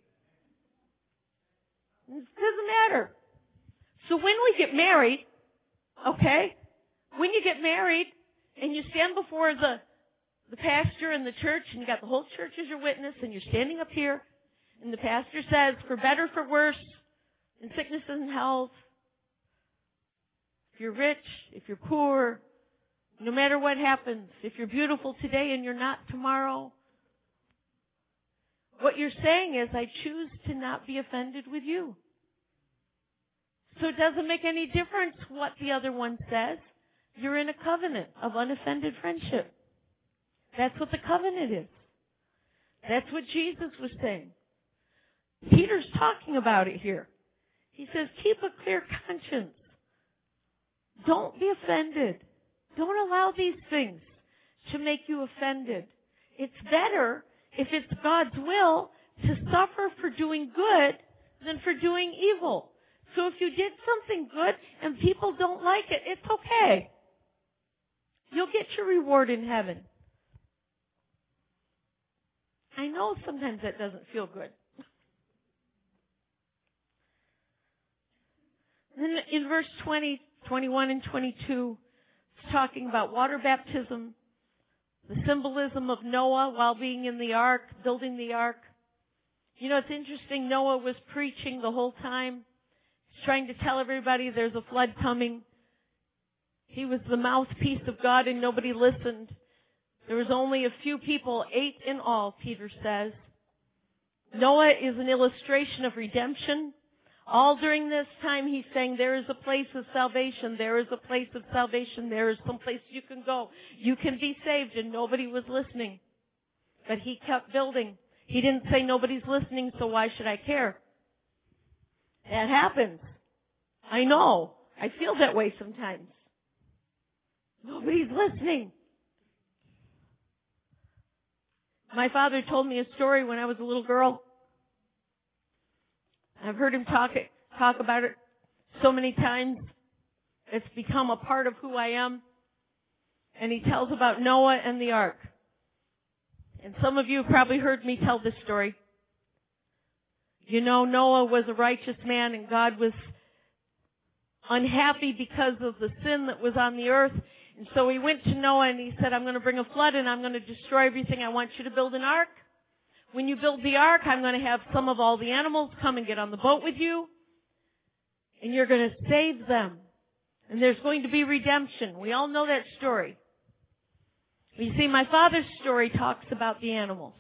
It doesn't matter. So when we get married, okay, when you get married and you stand before the, the pastor in the church and you got the whole church as your witness and you're standing up here and the pastor says, for better, for worse, in sickness and health, if you're rich, if you're poor, no matter what happens, if you're beautiful today and you're not tomorrow, what you're saying is, I choose to not be offended with you. So it doesn't make any difference what the other one says. You're in a covenant of unoffended friendship. That's what the covenant is. That's what Jesus was saying. Peter's talking about it here. He says, keep a clear conscience. Don't be offended. Don't allow these things to make you offended. It's better, if it's God's will, to suffer for doing good than for doing evil. So if you did something good and people don't like it, it's okay. You'll get your reward in heaven. I know sometimes that doesn't feel good. Then in verse twenty, twenty-one, and twenty-two, it's talking about water baptism, the symbolism of Noah while being in the ark, building the ark. You know, it's interesting, Noah was preaching the whole time. He's trying to tell everybody there's a flood coming. He was the mouthpiece of God and nobody listened. There was only a few people, eight in all, Peter says. Noah is an illustration of redemption. All during this time he's saying there is a place of salvation, there is a place of salvation, there is some place you can go. You can be saved, and nobody was listening. But he kept building. He didn't say nobody's listening, so why should I care? That happens. I know. I feel that way sometimes. Nobody's listening. My father told me a story when I was a little girl. I've heard him talk it, talk about it so many times. It's become a part of who I am. And he tells about Noah and the ark. And some of you have probably heard me tell this story. You know, Noah was a righteous man and God was unhappy because of the sin that was on the earth. And so he went to Noah and he said, I'm going to bring a flood and I'm going to destroy everything. I want you to build an ark. When you build the ark, I'm going to have some of all the animals come and get on the boat with you. And you're going to save them. And there's going to be redemption. We all know that story. You see, my father's story talks about the animals.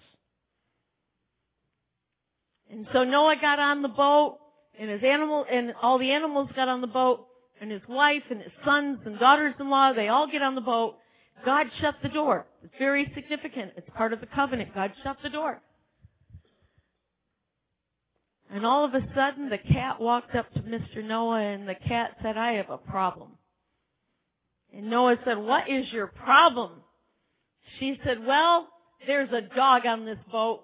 And so Noah got on the boat, and his animal, and all the animals got on the boat, and his wife and his sons and daughters-in-law, they all get on the boat. God shut the door. It's very significant. It's part of the covenant. God shut the door. And all of a sudden, the cat walked up to Mister Noah, and the cat said, I have a problem. And Noah said, what is your problem? She said, well, there's a dog on this boat.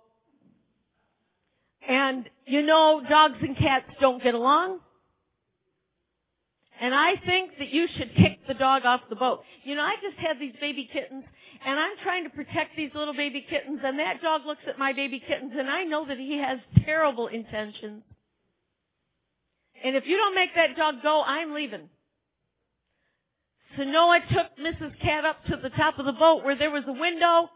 And, you know, dogs and cats don't get along. And I think that you should kick the dog off the boat. You know, I just had these baby kittens, and I'm trying to protect these little baby kittens, and that dog looks at my baby kittens, and I know that he has terrible intentions. And if you don't make that dog go, I'm leaving. So Noah took Missus Cat up to the top of the boat where there was a window,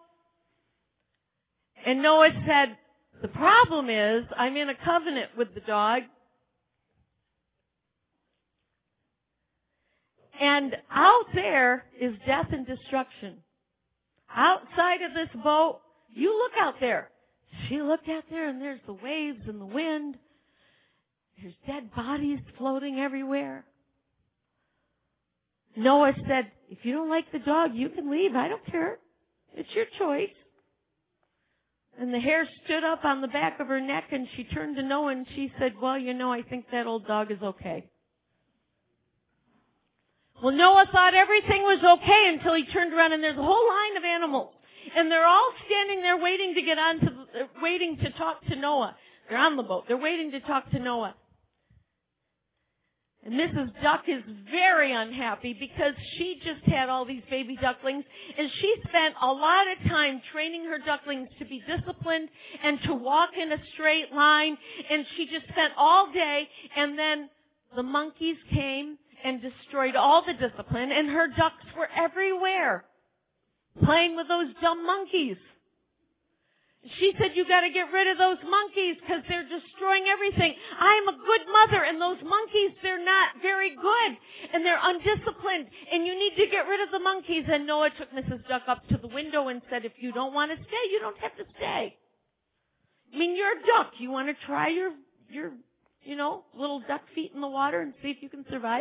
and Noah said, the problem is I'm in a covenant with the dog, and out there is death and destruction. Outside of this boat, you look out there. She looked out there, and there's the waves and the wind. There's dead bodies floating everywhere. Noah said, if you don't like the dog, you can leave. I don't care. It's your choice. And the hair stood up on the back of her neck, and she turned to Noah, and she said, well, you know, I think that old dog is okay. Well, Noah thought everything was okay until he turned around, and there's a whole line of animals. And they're all standing there waiting to get on to, uh, waiting to talk to Noah. They're on the boat. They're waiting to talk to Noah. And Missus Duck is very unhappy because she just had all these baby ducklings, and she spent a lot of time training her ducklings to be disciplined and to walk in a straight line, and she just spent all day, and then the monkeys came and destroyed all the discipline, and her ducks were everywhere playing with those dumb monkeys. She said, you got to get rid of those monkeys because they're destroying everything. I'm a good mother, and those monkeys, they're not very good, and they're undisciplined, and you need to get rid of the monkeys. And Noah took Missus Duck up to the window and said, if you don't want to stay, you don't have to stay. I mean, you're a duck. You want to try your, your, you know, little duck feet in the water and see if you can survive?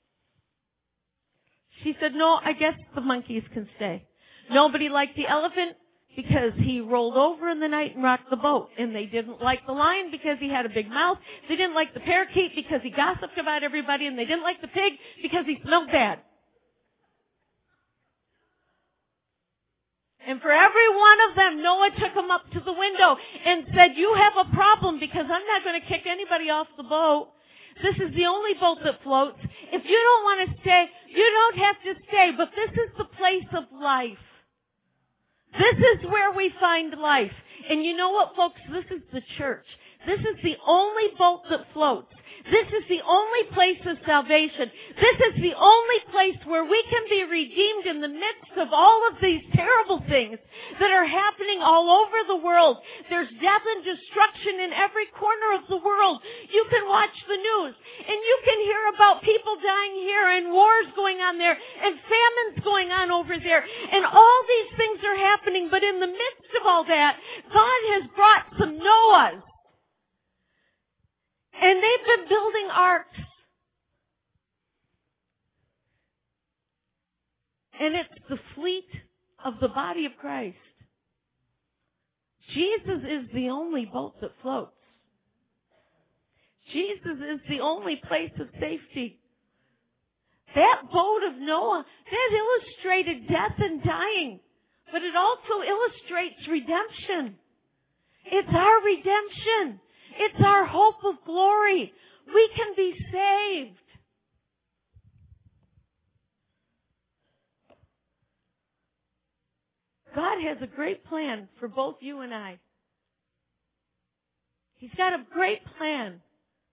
She said, no, I guess the monkeys can stay. Nobody liked the elephant because he rolled over in the night and rocked the boat. And they didn't like the lion because he had a big mouth. They didn't like the parakeet because he gossiped about everybody. And they didn't like the pig because he smelled bad. And for every one of them, Noah took them up to the window and said, you have a problem because I'm not going to kick anybody off the boat. This is the only boat that floats. If you don't want to stay, you don't have to stay. But this is the place of life. This is where we find life. And you know what, folks? This is the church. This is the only boat that floats. This is the only place of salvation. This is the only place where we can be redeemed in the midst of all of these terrible things that are happening all over the world. There's death and destruction in every corner of the world. You can watch the news and you can hear about people dying here and wars going on there and famines going on over there. And all these things are happening, but in the midst of all that, God has brought some Noahs. And they've been building arks. And it's the fleet of the body of Christ. Jesus is the only boat that floats. Jesus is the only place of safety. That boat of Noah, that illustrated death and dying. But it also illustrates redemption. It's our redemption. It's our hope of glory. We can be saved. God has a great plan for both you and I. He's got a great plan.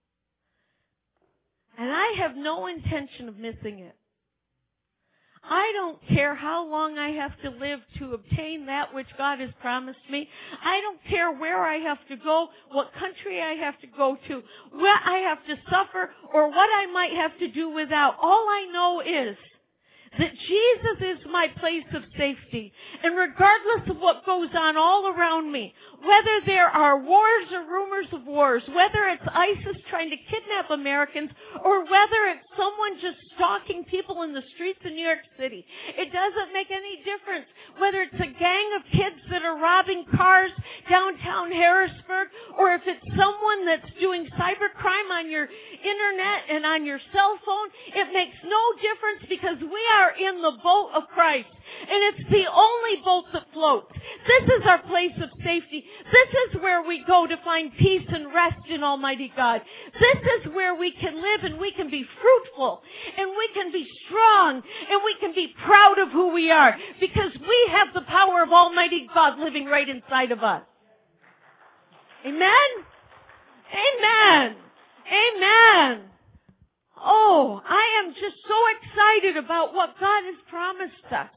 And I have no intention of missing it. I don't care how long I have to live to obtain that which God has promised me. I don't care where I have to go, what country I have to go to, what I have to suffer, or what I might have to do without. All I know is that Jesus is my place of safety. And regardless of what goes on all around me, whether there are wars or rumors of wars, whether it's ISIS trying to kidnap Americans, or whether it's someone just stalking people in the streets of New York City, it doesn't make any difference. Whether it's a gang of kids that are robbing cars downtown Harrisburg, or if it's someone that's doing cybercrime on your internet and on your cell phone, it makes no difference because we are in the boat of Christ. And it's the only boat that floats. This is our place of safety. This is where we go to find peace and rest in Almighty God. This is where we can live and we can be fruitful and we can be strong and we can be proud of who we are because we have the power of Almighty God living right inside of us. Amen? Amen. Amen. Oh, I am just so excited about what God has promised us.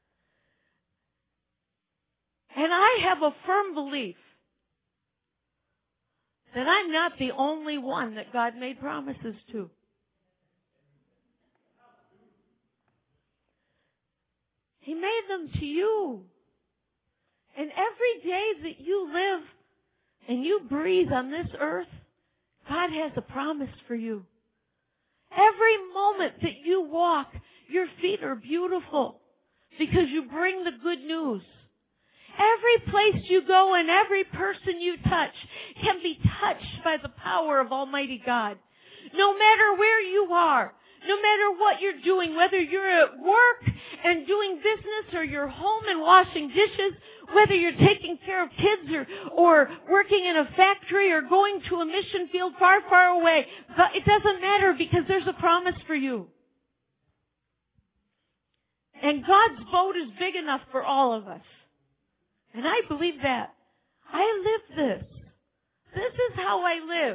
And I have a firm belief that I'm not the only one that God made promises to. He made them to you. And every day that you live and you breathe on this earth, God has a promise for you. Every moment that you walk, your feet are beautiful because you bring the good news. Every place you go and every person you touch can be touched by the power of Almighty God. No matter where you are, no matter what you're doing, whether you're at work and doing business or you're home and washing dishes, whether you're taking care of kids or, or working in a factory or going to a mission field far, far away, but it doesn't matter because there's a promise for you. And God's boat is big enough for all of us. And I believe that. I live this. This is how I live.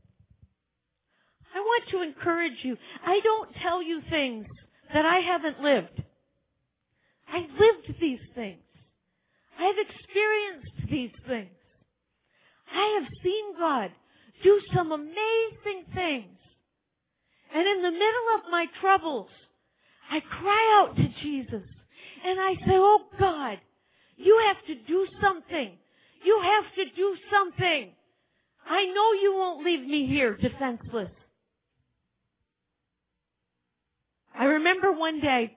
I want to encourage you. I don't tell you things that I haven't lived. I've lived these things. I've experienced these things. I have seen God do some amazing things. And in the middle of my troubles, I cry out to Jesus. And I say, oh God, you have to do something. You have to do something. I know you won't leave me here defenseless. I remember one day,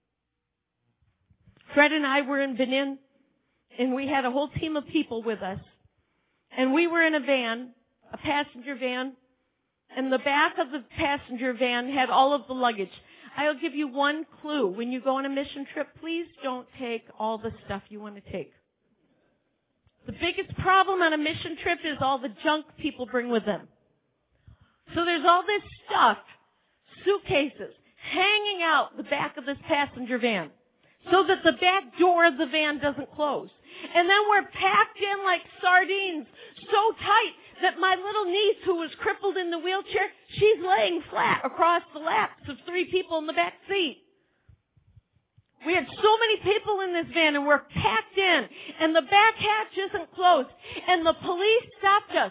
Fred and I were in Benin, and we had a whole team of people with us. And we were in a van, a passenger van, and the back of the passenger van had all of the luggage. I'll give you one clue. When you go on a mission trip, please don't take all the stuff you want to take. The biggest problem on a mission trip is all the junk people bring with them. So there's all this stuff, suitcases, hanging out the back of this passenger van so that the back door of the van doesn't close. And then we're packed in like sardines so tight that my little niece, who was crippled in the wheelchair, she's laying flat across the laps of three people in the back seat. We had so many people in this van, and we're packed in, and the back hatch isn't closed, and the police stopped us.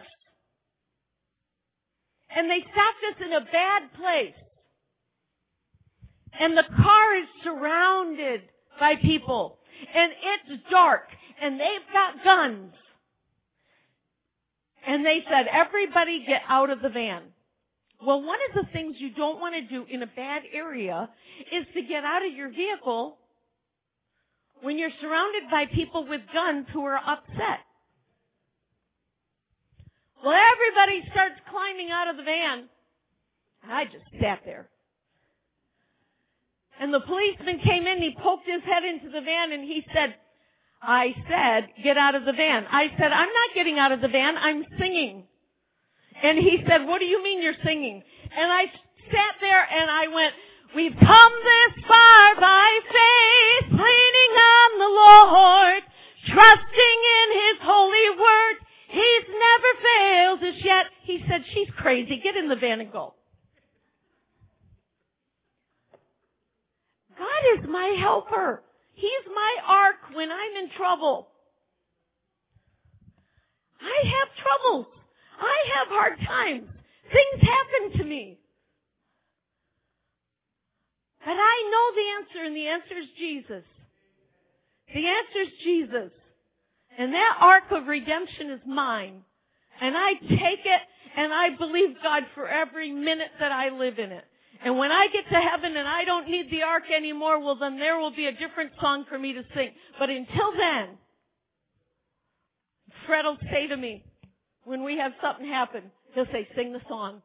And they stopped us in a bad place. And the car is surrounded by people, and it's dark, and they've got guns. And they said, everybody get out of the van. Well, one of the things you don't want to do in a bad area is to get out of your vehicle when you're surrounded by people with guns who are upset. Well, everybody starts climbing out of the van, and I just sat there. And the policeman came in, he poked his head into the van, and he said, I said, get out of the van. I said, I'm not getting out of the van, I'm singing. And he said, what do you mean you're singing? And I sat there and I went, we've come this far by faith, leaning on the Lord, trusting in His holy word. He's never failed us yet. He said, she's crazy. Get in the van and go. God is my helper. He's my ark when I'm in trouble. I have troubles. I have hard times. Things happen to me. But I know the answer, and the answer is Jesus. The answer is Jesus. And that ark of redemption is mine. And I take it, and I believe God for every minute that I live in it. And when I get to heaven and I don't need the ark anymore, well, then there will be a different song for me to sing. But until then, Fred will say to me, when we have something happen, he'll say, sing the song.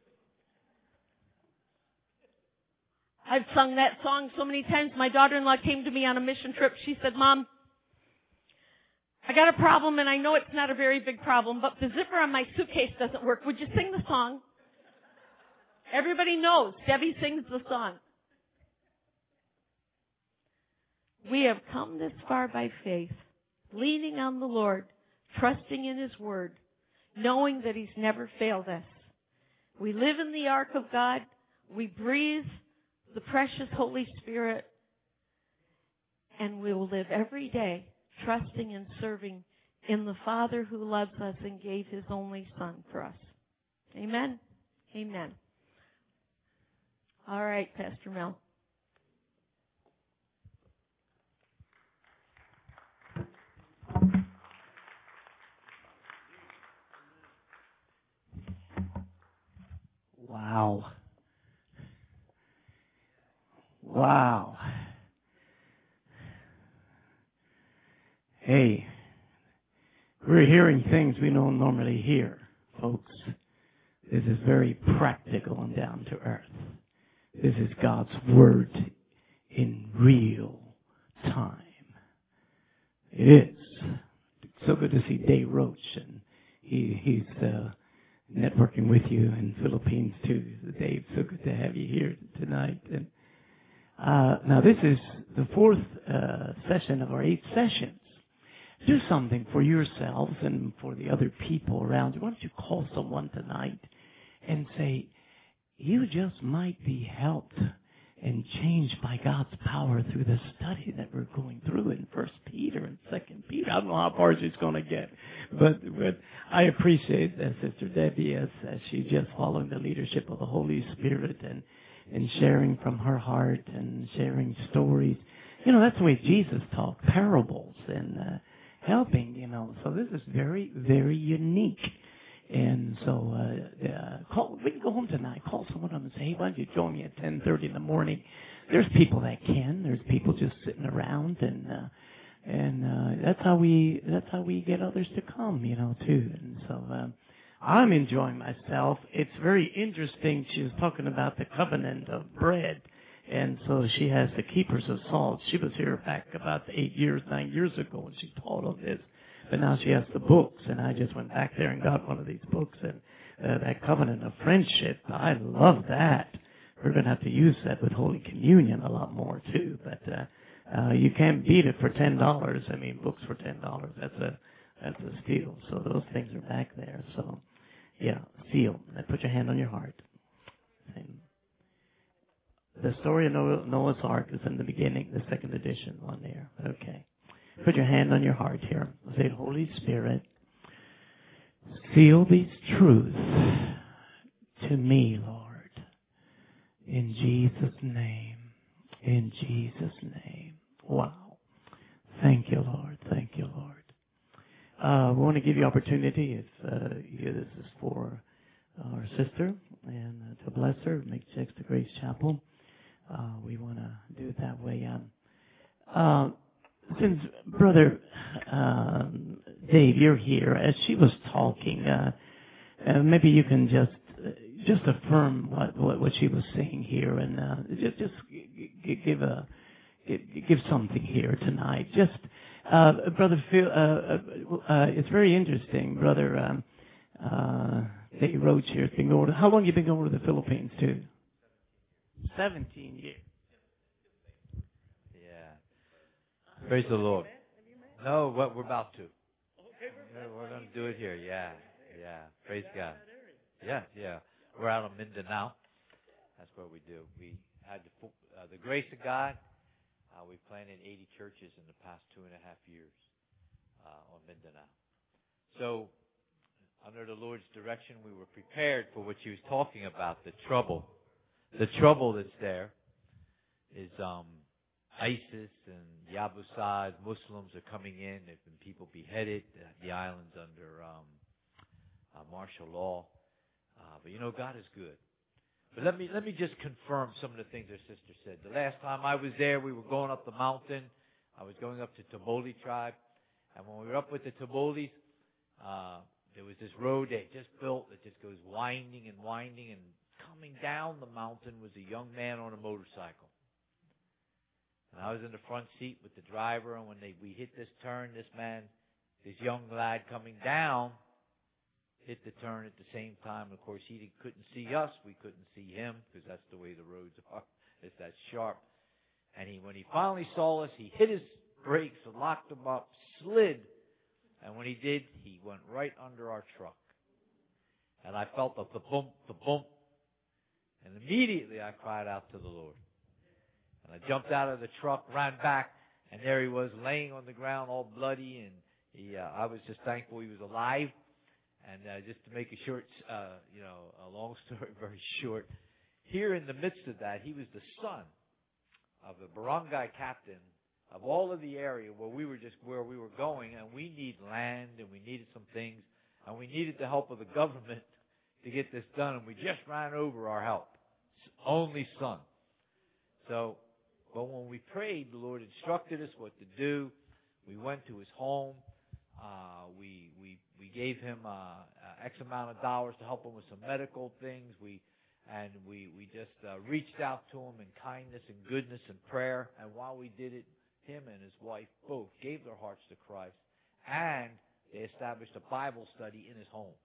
I've sung that song so many times. My daughter-in-law came to me on a mission trip. She said, Mom, I got a problem, and I know it's not a very big problem, but the zipper on my suitcase doesn't work. Would you sing the song? Everybody knows Debbie sings the song. We have come this far by faith, leaning on the Lord, trusting in His word, knowing that He's never failed us. We live in the ark of God. We breathe the precious Holy Spirit, and we will live every day trusting and serving in the Father who loves us and gave His only Son for us. Amen? Amen. All right, Pastor Mel. Wow. Wow. Hey, we're hearing things we don't normally hear, folks. This is very practical and down to earth. This is God's Word in real time. It is. It's so good to see Dave Roach, and he, he's uh, networking with you in Philippines too. Dave, so good to have you here tonight. And uh, now this is the fourth uh, session of our eight sessions. Do something for yourselves and for the other people around you. Why don't you call someone tonight and say, you just might be helped and changed by God's power through the study that we're going through in First Peter and Second Peter. I don't know how far she's going to get, but, but I appreciate that Sister Debbie as, as she's just following the leadership of the Holy Spirit and, and sharing from her heart and sharing stories. You know, that's the way Jesus talked, parables and uh, helping, you know. So this is very, very unique. And so, uh, uh, call, we can go home tonight, call someone up and say, hey, why don't you join me at ten thirty in the morning? There's people that can. There's people just sitting around, and, uh, and, uh, that's how we, that's how we get others to come, you know, too. And so, um, I'm enjoying myself. It's very interesting. She was talking about the covenant of bread. And so she has the keepers of salt. She was here back about eight years, nine years ago when she taught on this. But now she has the books, and I just went back there and got one of these books, and uh, that covenant of friendship, I love that. We're going to have to use that with Holy Communion a lot more, too. But uh, uh, you can't beat it for ten dollars. I mean, books for ten dollars, that's a, that's a steal. So those things are back there. So Yeah, seal. Now put your hand on your heart. The story of Noah's Ark is in the beginning, the second edition one there. Okay. Put your hand on your heart here. Say, Holy Spirit, seal these truths to me, Lord. In Jesus' name. In Jesus' name. Wow. Thank you, Lord. Thank you, Lord. Uh, we want to give you opportunity if uh, you, this is for our sister and uh, to bless her, make checks to Grace Chapel. Uh, we want to do it that way. Um, uh, since Brother um, Dave, you're here, as she was talking, uh, uh, maybe you can just uh, just affirm what, what what she was saying here, and uh, just just g- g- give a give, give something here tonight. Just uh, Brother Phil, uh, uh, uh, it's very interesting, Brother um, uh, Dave Roach here. Been going. How long have you been going to the Philippines too? Seventeen years. Yeah. Praise the Lord. No, what we're about to. We're going to do it here. Yeah. Yeah. Praise God. Yeah. Yeah. We're out of Mindanao. That's what we do. We had the, uh, the grace of God. Uh, we planted eighty churches in the past two and a half years uh, on Mindanao. So, under the Lord's direction, we were prepared for what she was talking about, the trouble. The trouble that's there is um, ISIS and Yabusad, Muslims are coming in. There have been people beheaded. Uh, the island's under um, uh, martial law. Uh, but you know, God is good. But let me let me just confirm some of the things our sister said. The last time I was there, we were going up the mountain. I was going up to Taboli tribe. And when we were up with the Tabolis, uh, there was this road they just built that just goes winding and winding, and coming down the mountain was a young man on a motorcycle. And I was in the front seat with the driver, and when they, we hit this turn, this man, this young lad coming down, hit the turn at the same time. Of course, he couldn't see us. We couldn't see him because that's the way the roads are. It's that sharp. And he, when he finally saw us, he hit his brakes, locked them up, slid. And when he did, he went right under our truck. And I felt the, the bump, the bump. And immediately I cried out to the Lord. And I jumped out of the truck, ran back, and there he was laying on the ground all bloody. And he, uh, I was just thankful he was alive. And uh, just to make a short, uh, you know, a long story very short, here in the midst of that, he was the son of the barangay captain of all of the area where we were just where we were going, and we need land and we needed some things, and we needed the help of the government to get this done, and we just ran over our help, only son. So, but when we prayed, the Lord instructed us what to do. We went to his home. Uh, we we we gave him uh, uh, X amount of dollars to help him with some medical things. We and we we just uh, reached out to him in kindness and goodness and prayer. And while we did it, him and his wife both gave their hearts to Christ, and they established a Bible study in his home.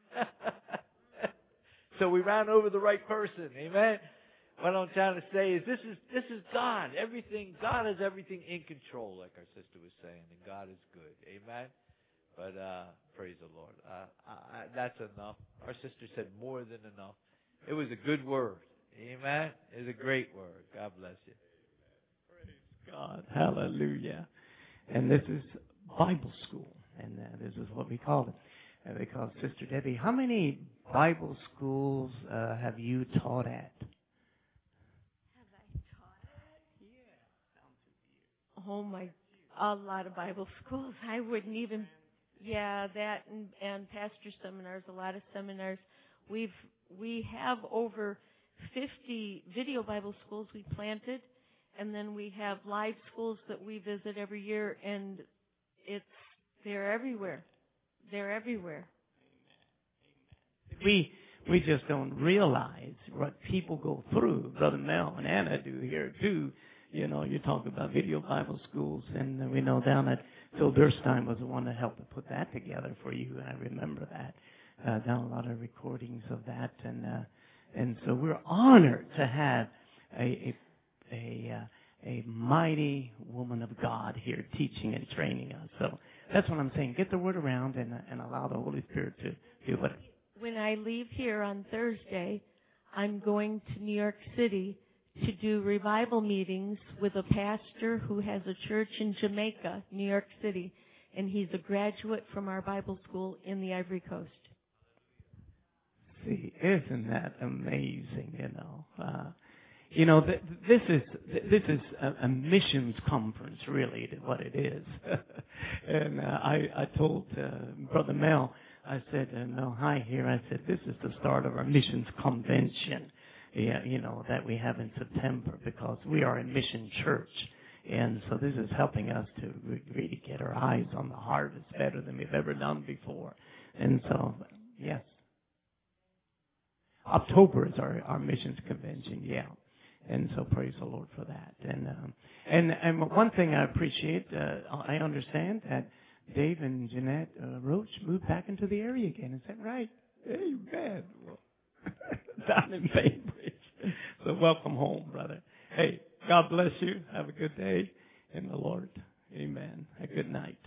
So we ran over the right person. Amen. What I'm trying to say is this is this is God. Everything God has everything in control, like our sister was saying, and God is good. Amen. But uh, praise the Lord. Uh, I, I, that's enough. Our sister said more than enough. It was a good word. Amen. It was a great word. God bless you. Praise God. Hallelujah. And this is Bible school, and uh, this is what we call it. Uh, we call it Sister Debbie. How many Bible schools uh, have you taught at? Have I taught at? Yeah. Oh my, a lot of Bible schools. I wouldn't even. Yeah, that and, and pastor seminars, a lot of seminars. We've we have over fifty video Bible schools we planted, and then we have live schools that we visit every year, and it's they're everywhere. They're everywhere. We we just don't realize what people go through. Brother Mel and Anna do here too. You know, you talk about video Bible schools, and we know down at Phil Durstein was the one that helped to put that together for you, and I remember that. Uh, done a lot of recordings of that, and uh, and so we're honored to have a a a, uh, a mighty woman of God here teaching and training us. So that's what I'm saying. Get the word around and uh, and allow the Holy Spirit to do what. When I leave here on Thursday, I'm going to New York City to do revival meetings with a pastor who has a church in Jamaica, New York City, and he's a graduate from our Bible school in the Ivory Coast. See, isn't that amazing, you know? Uh, you know, th- this is this is a, a missions conference, really, what it is. and uh, I, I told uh, Brother Mel, I said, uh, Mel, hi here. I said, this is the start of our missions convention, yeah, you know, that we have in September, because we are a mission church. And so this is helping us to re- really get our eyes on the harvest better than we've ever done before. And so, yes. October is our, our missions convention, yeah. And so praise the Lord for that. And um, and and one thing I appreciate, uh, I understand that Dave and Jeanette uh, Roach moved back into the area again. Is that right? Amen. Well, down in Bainbridge. So welcome home, brother. Hey, God bless you. Have a good day in the Lord. Amen. A good night.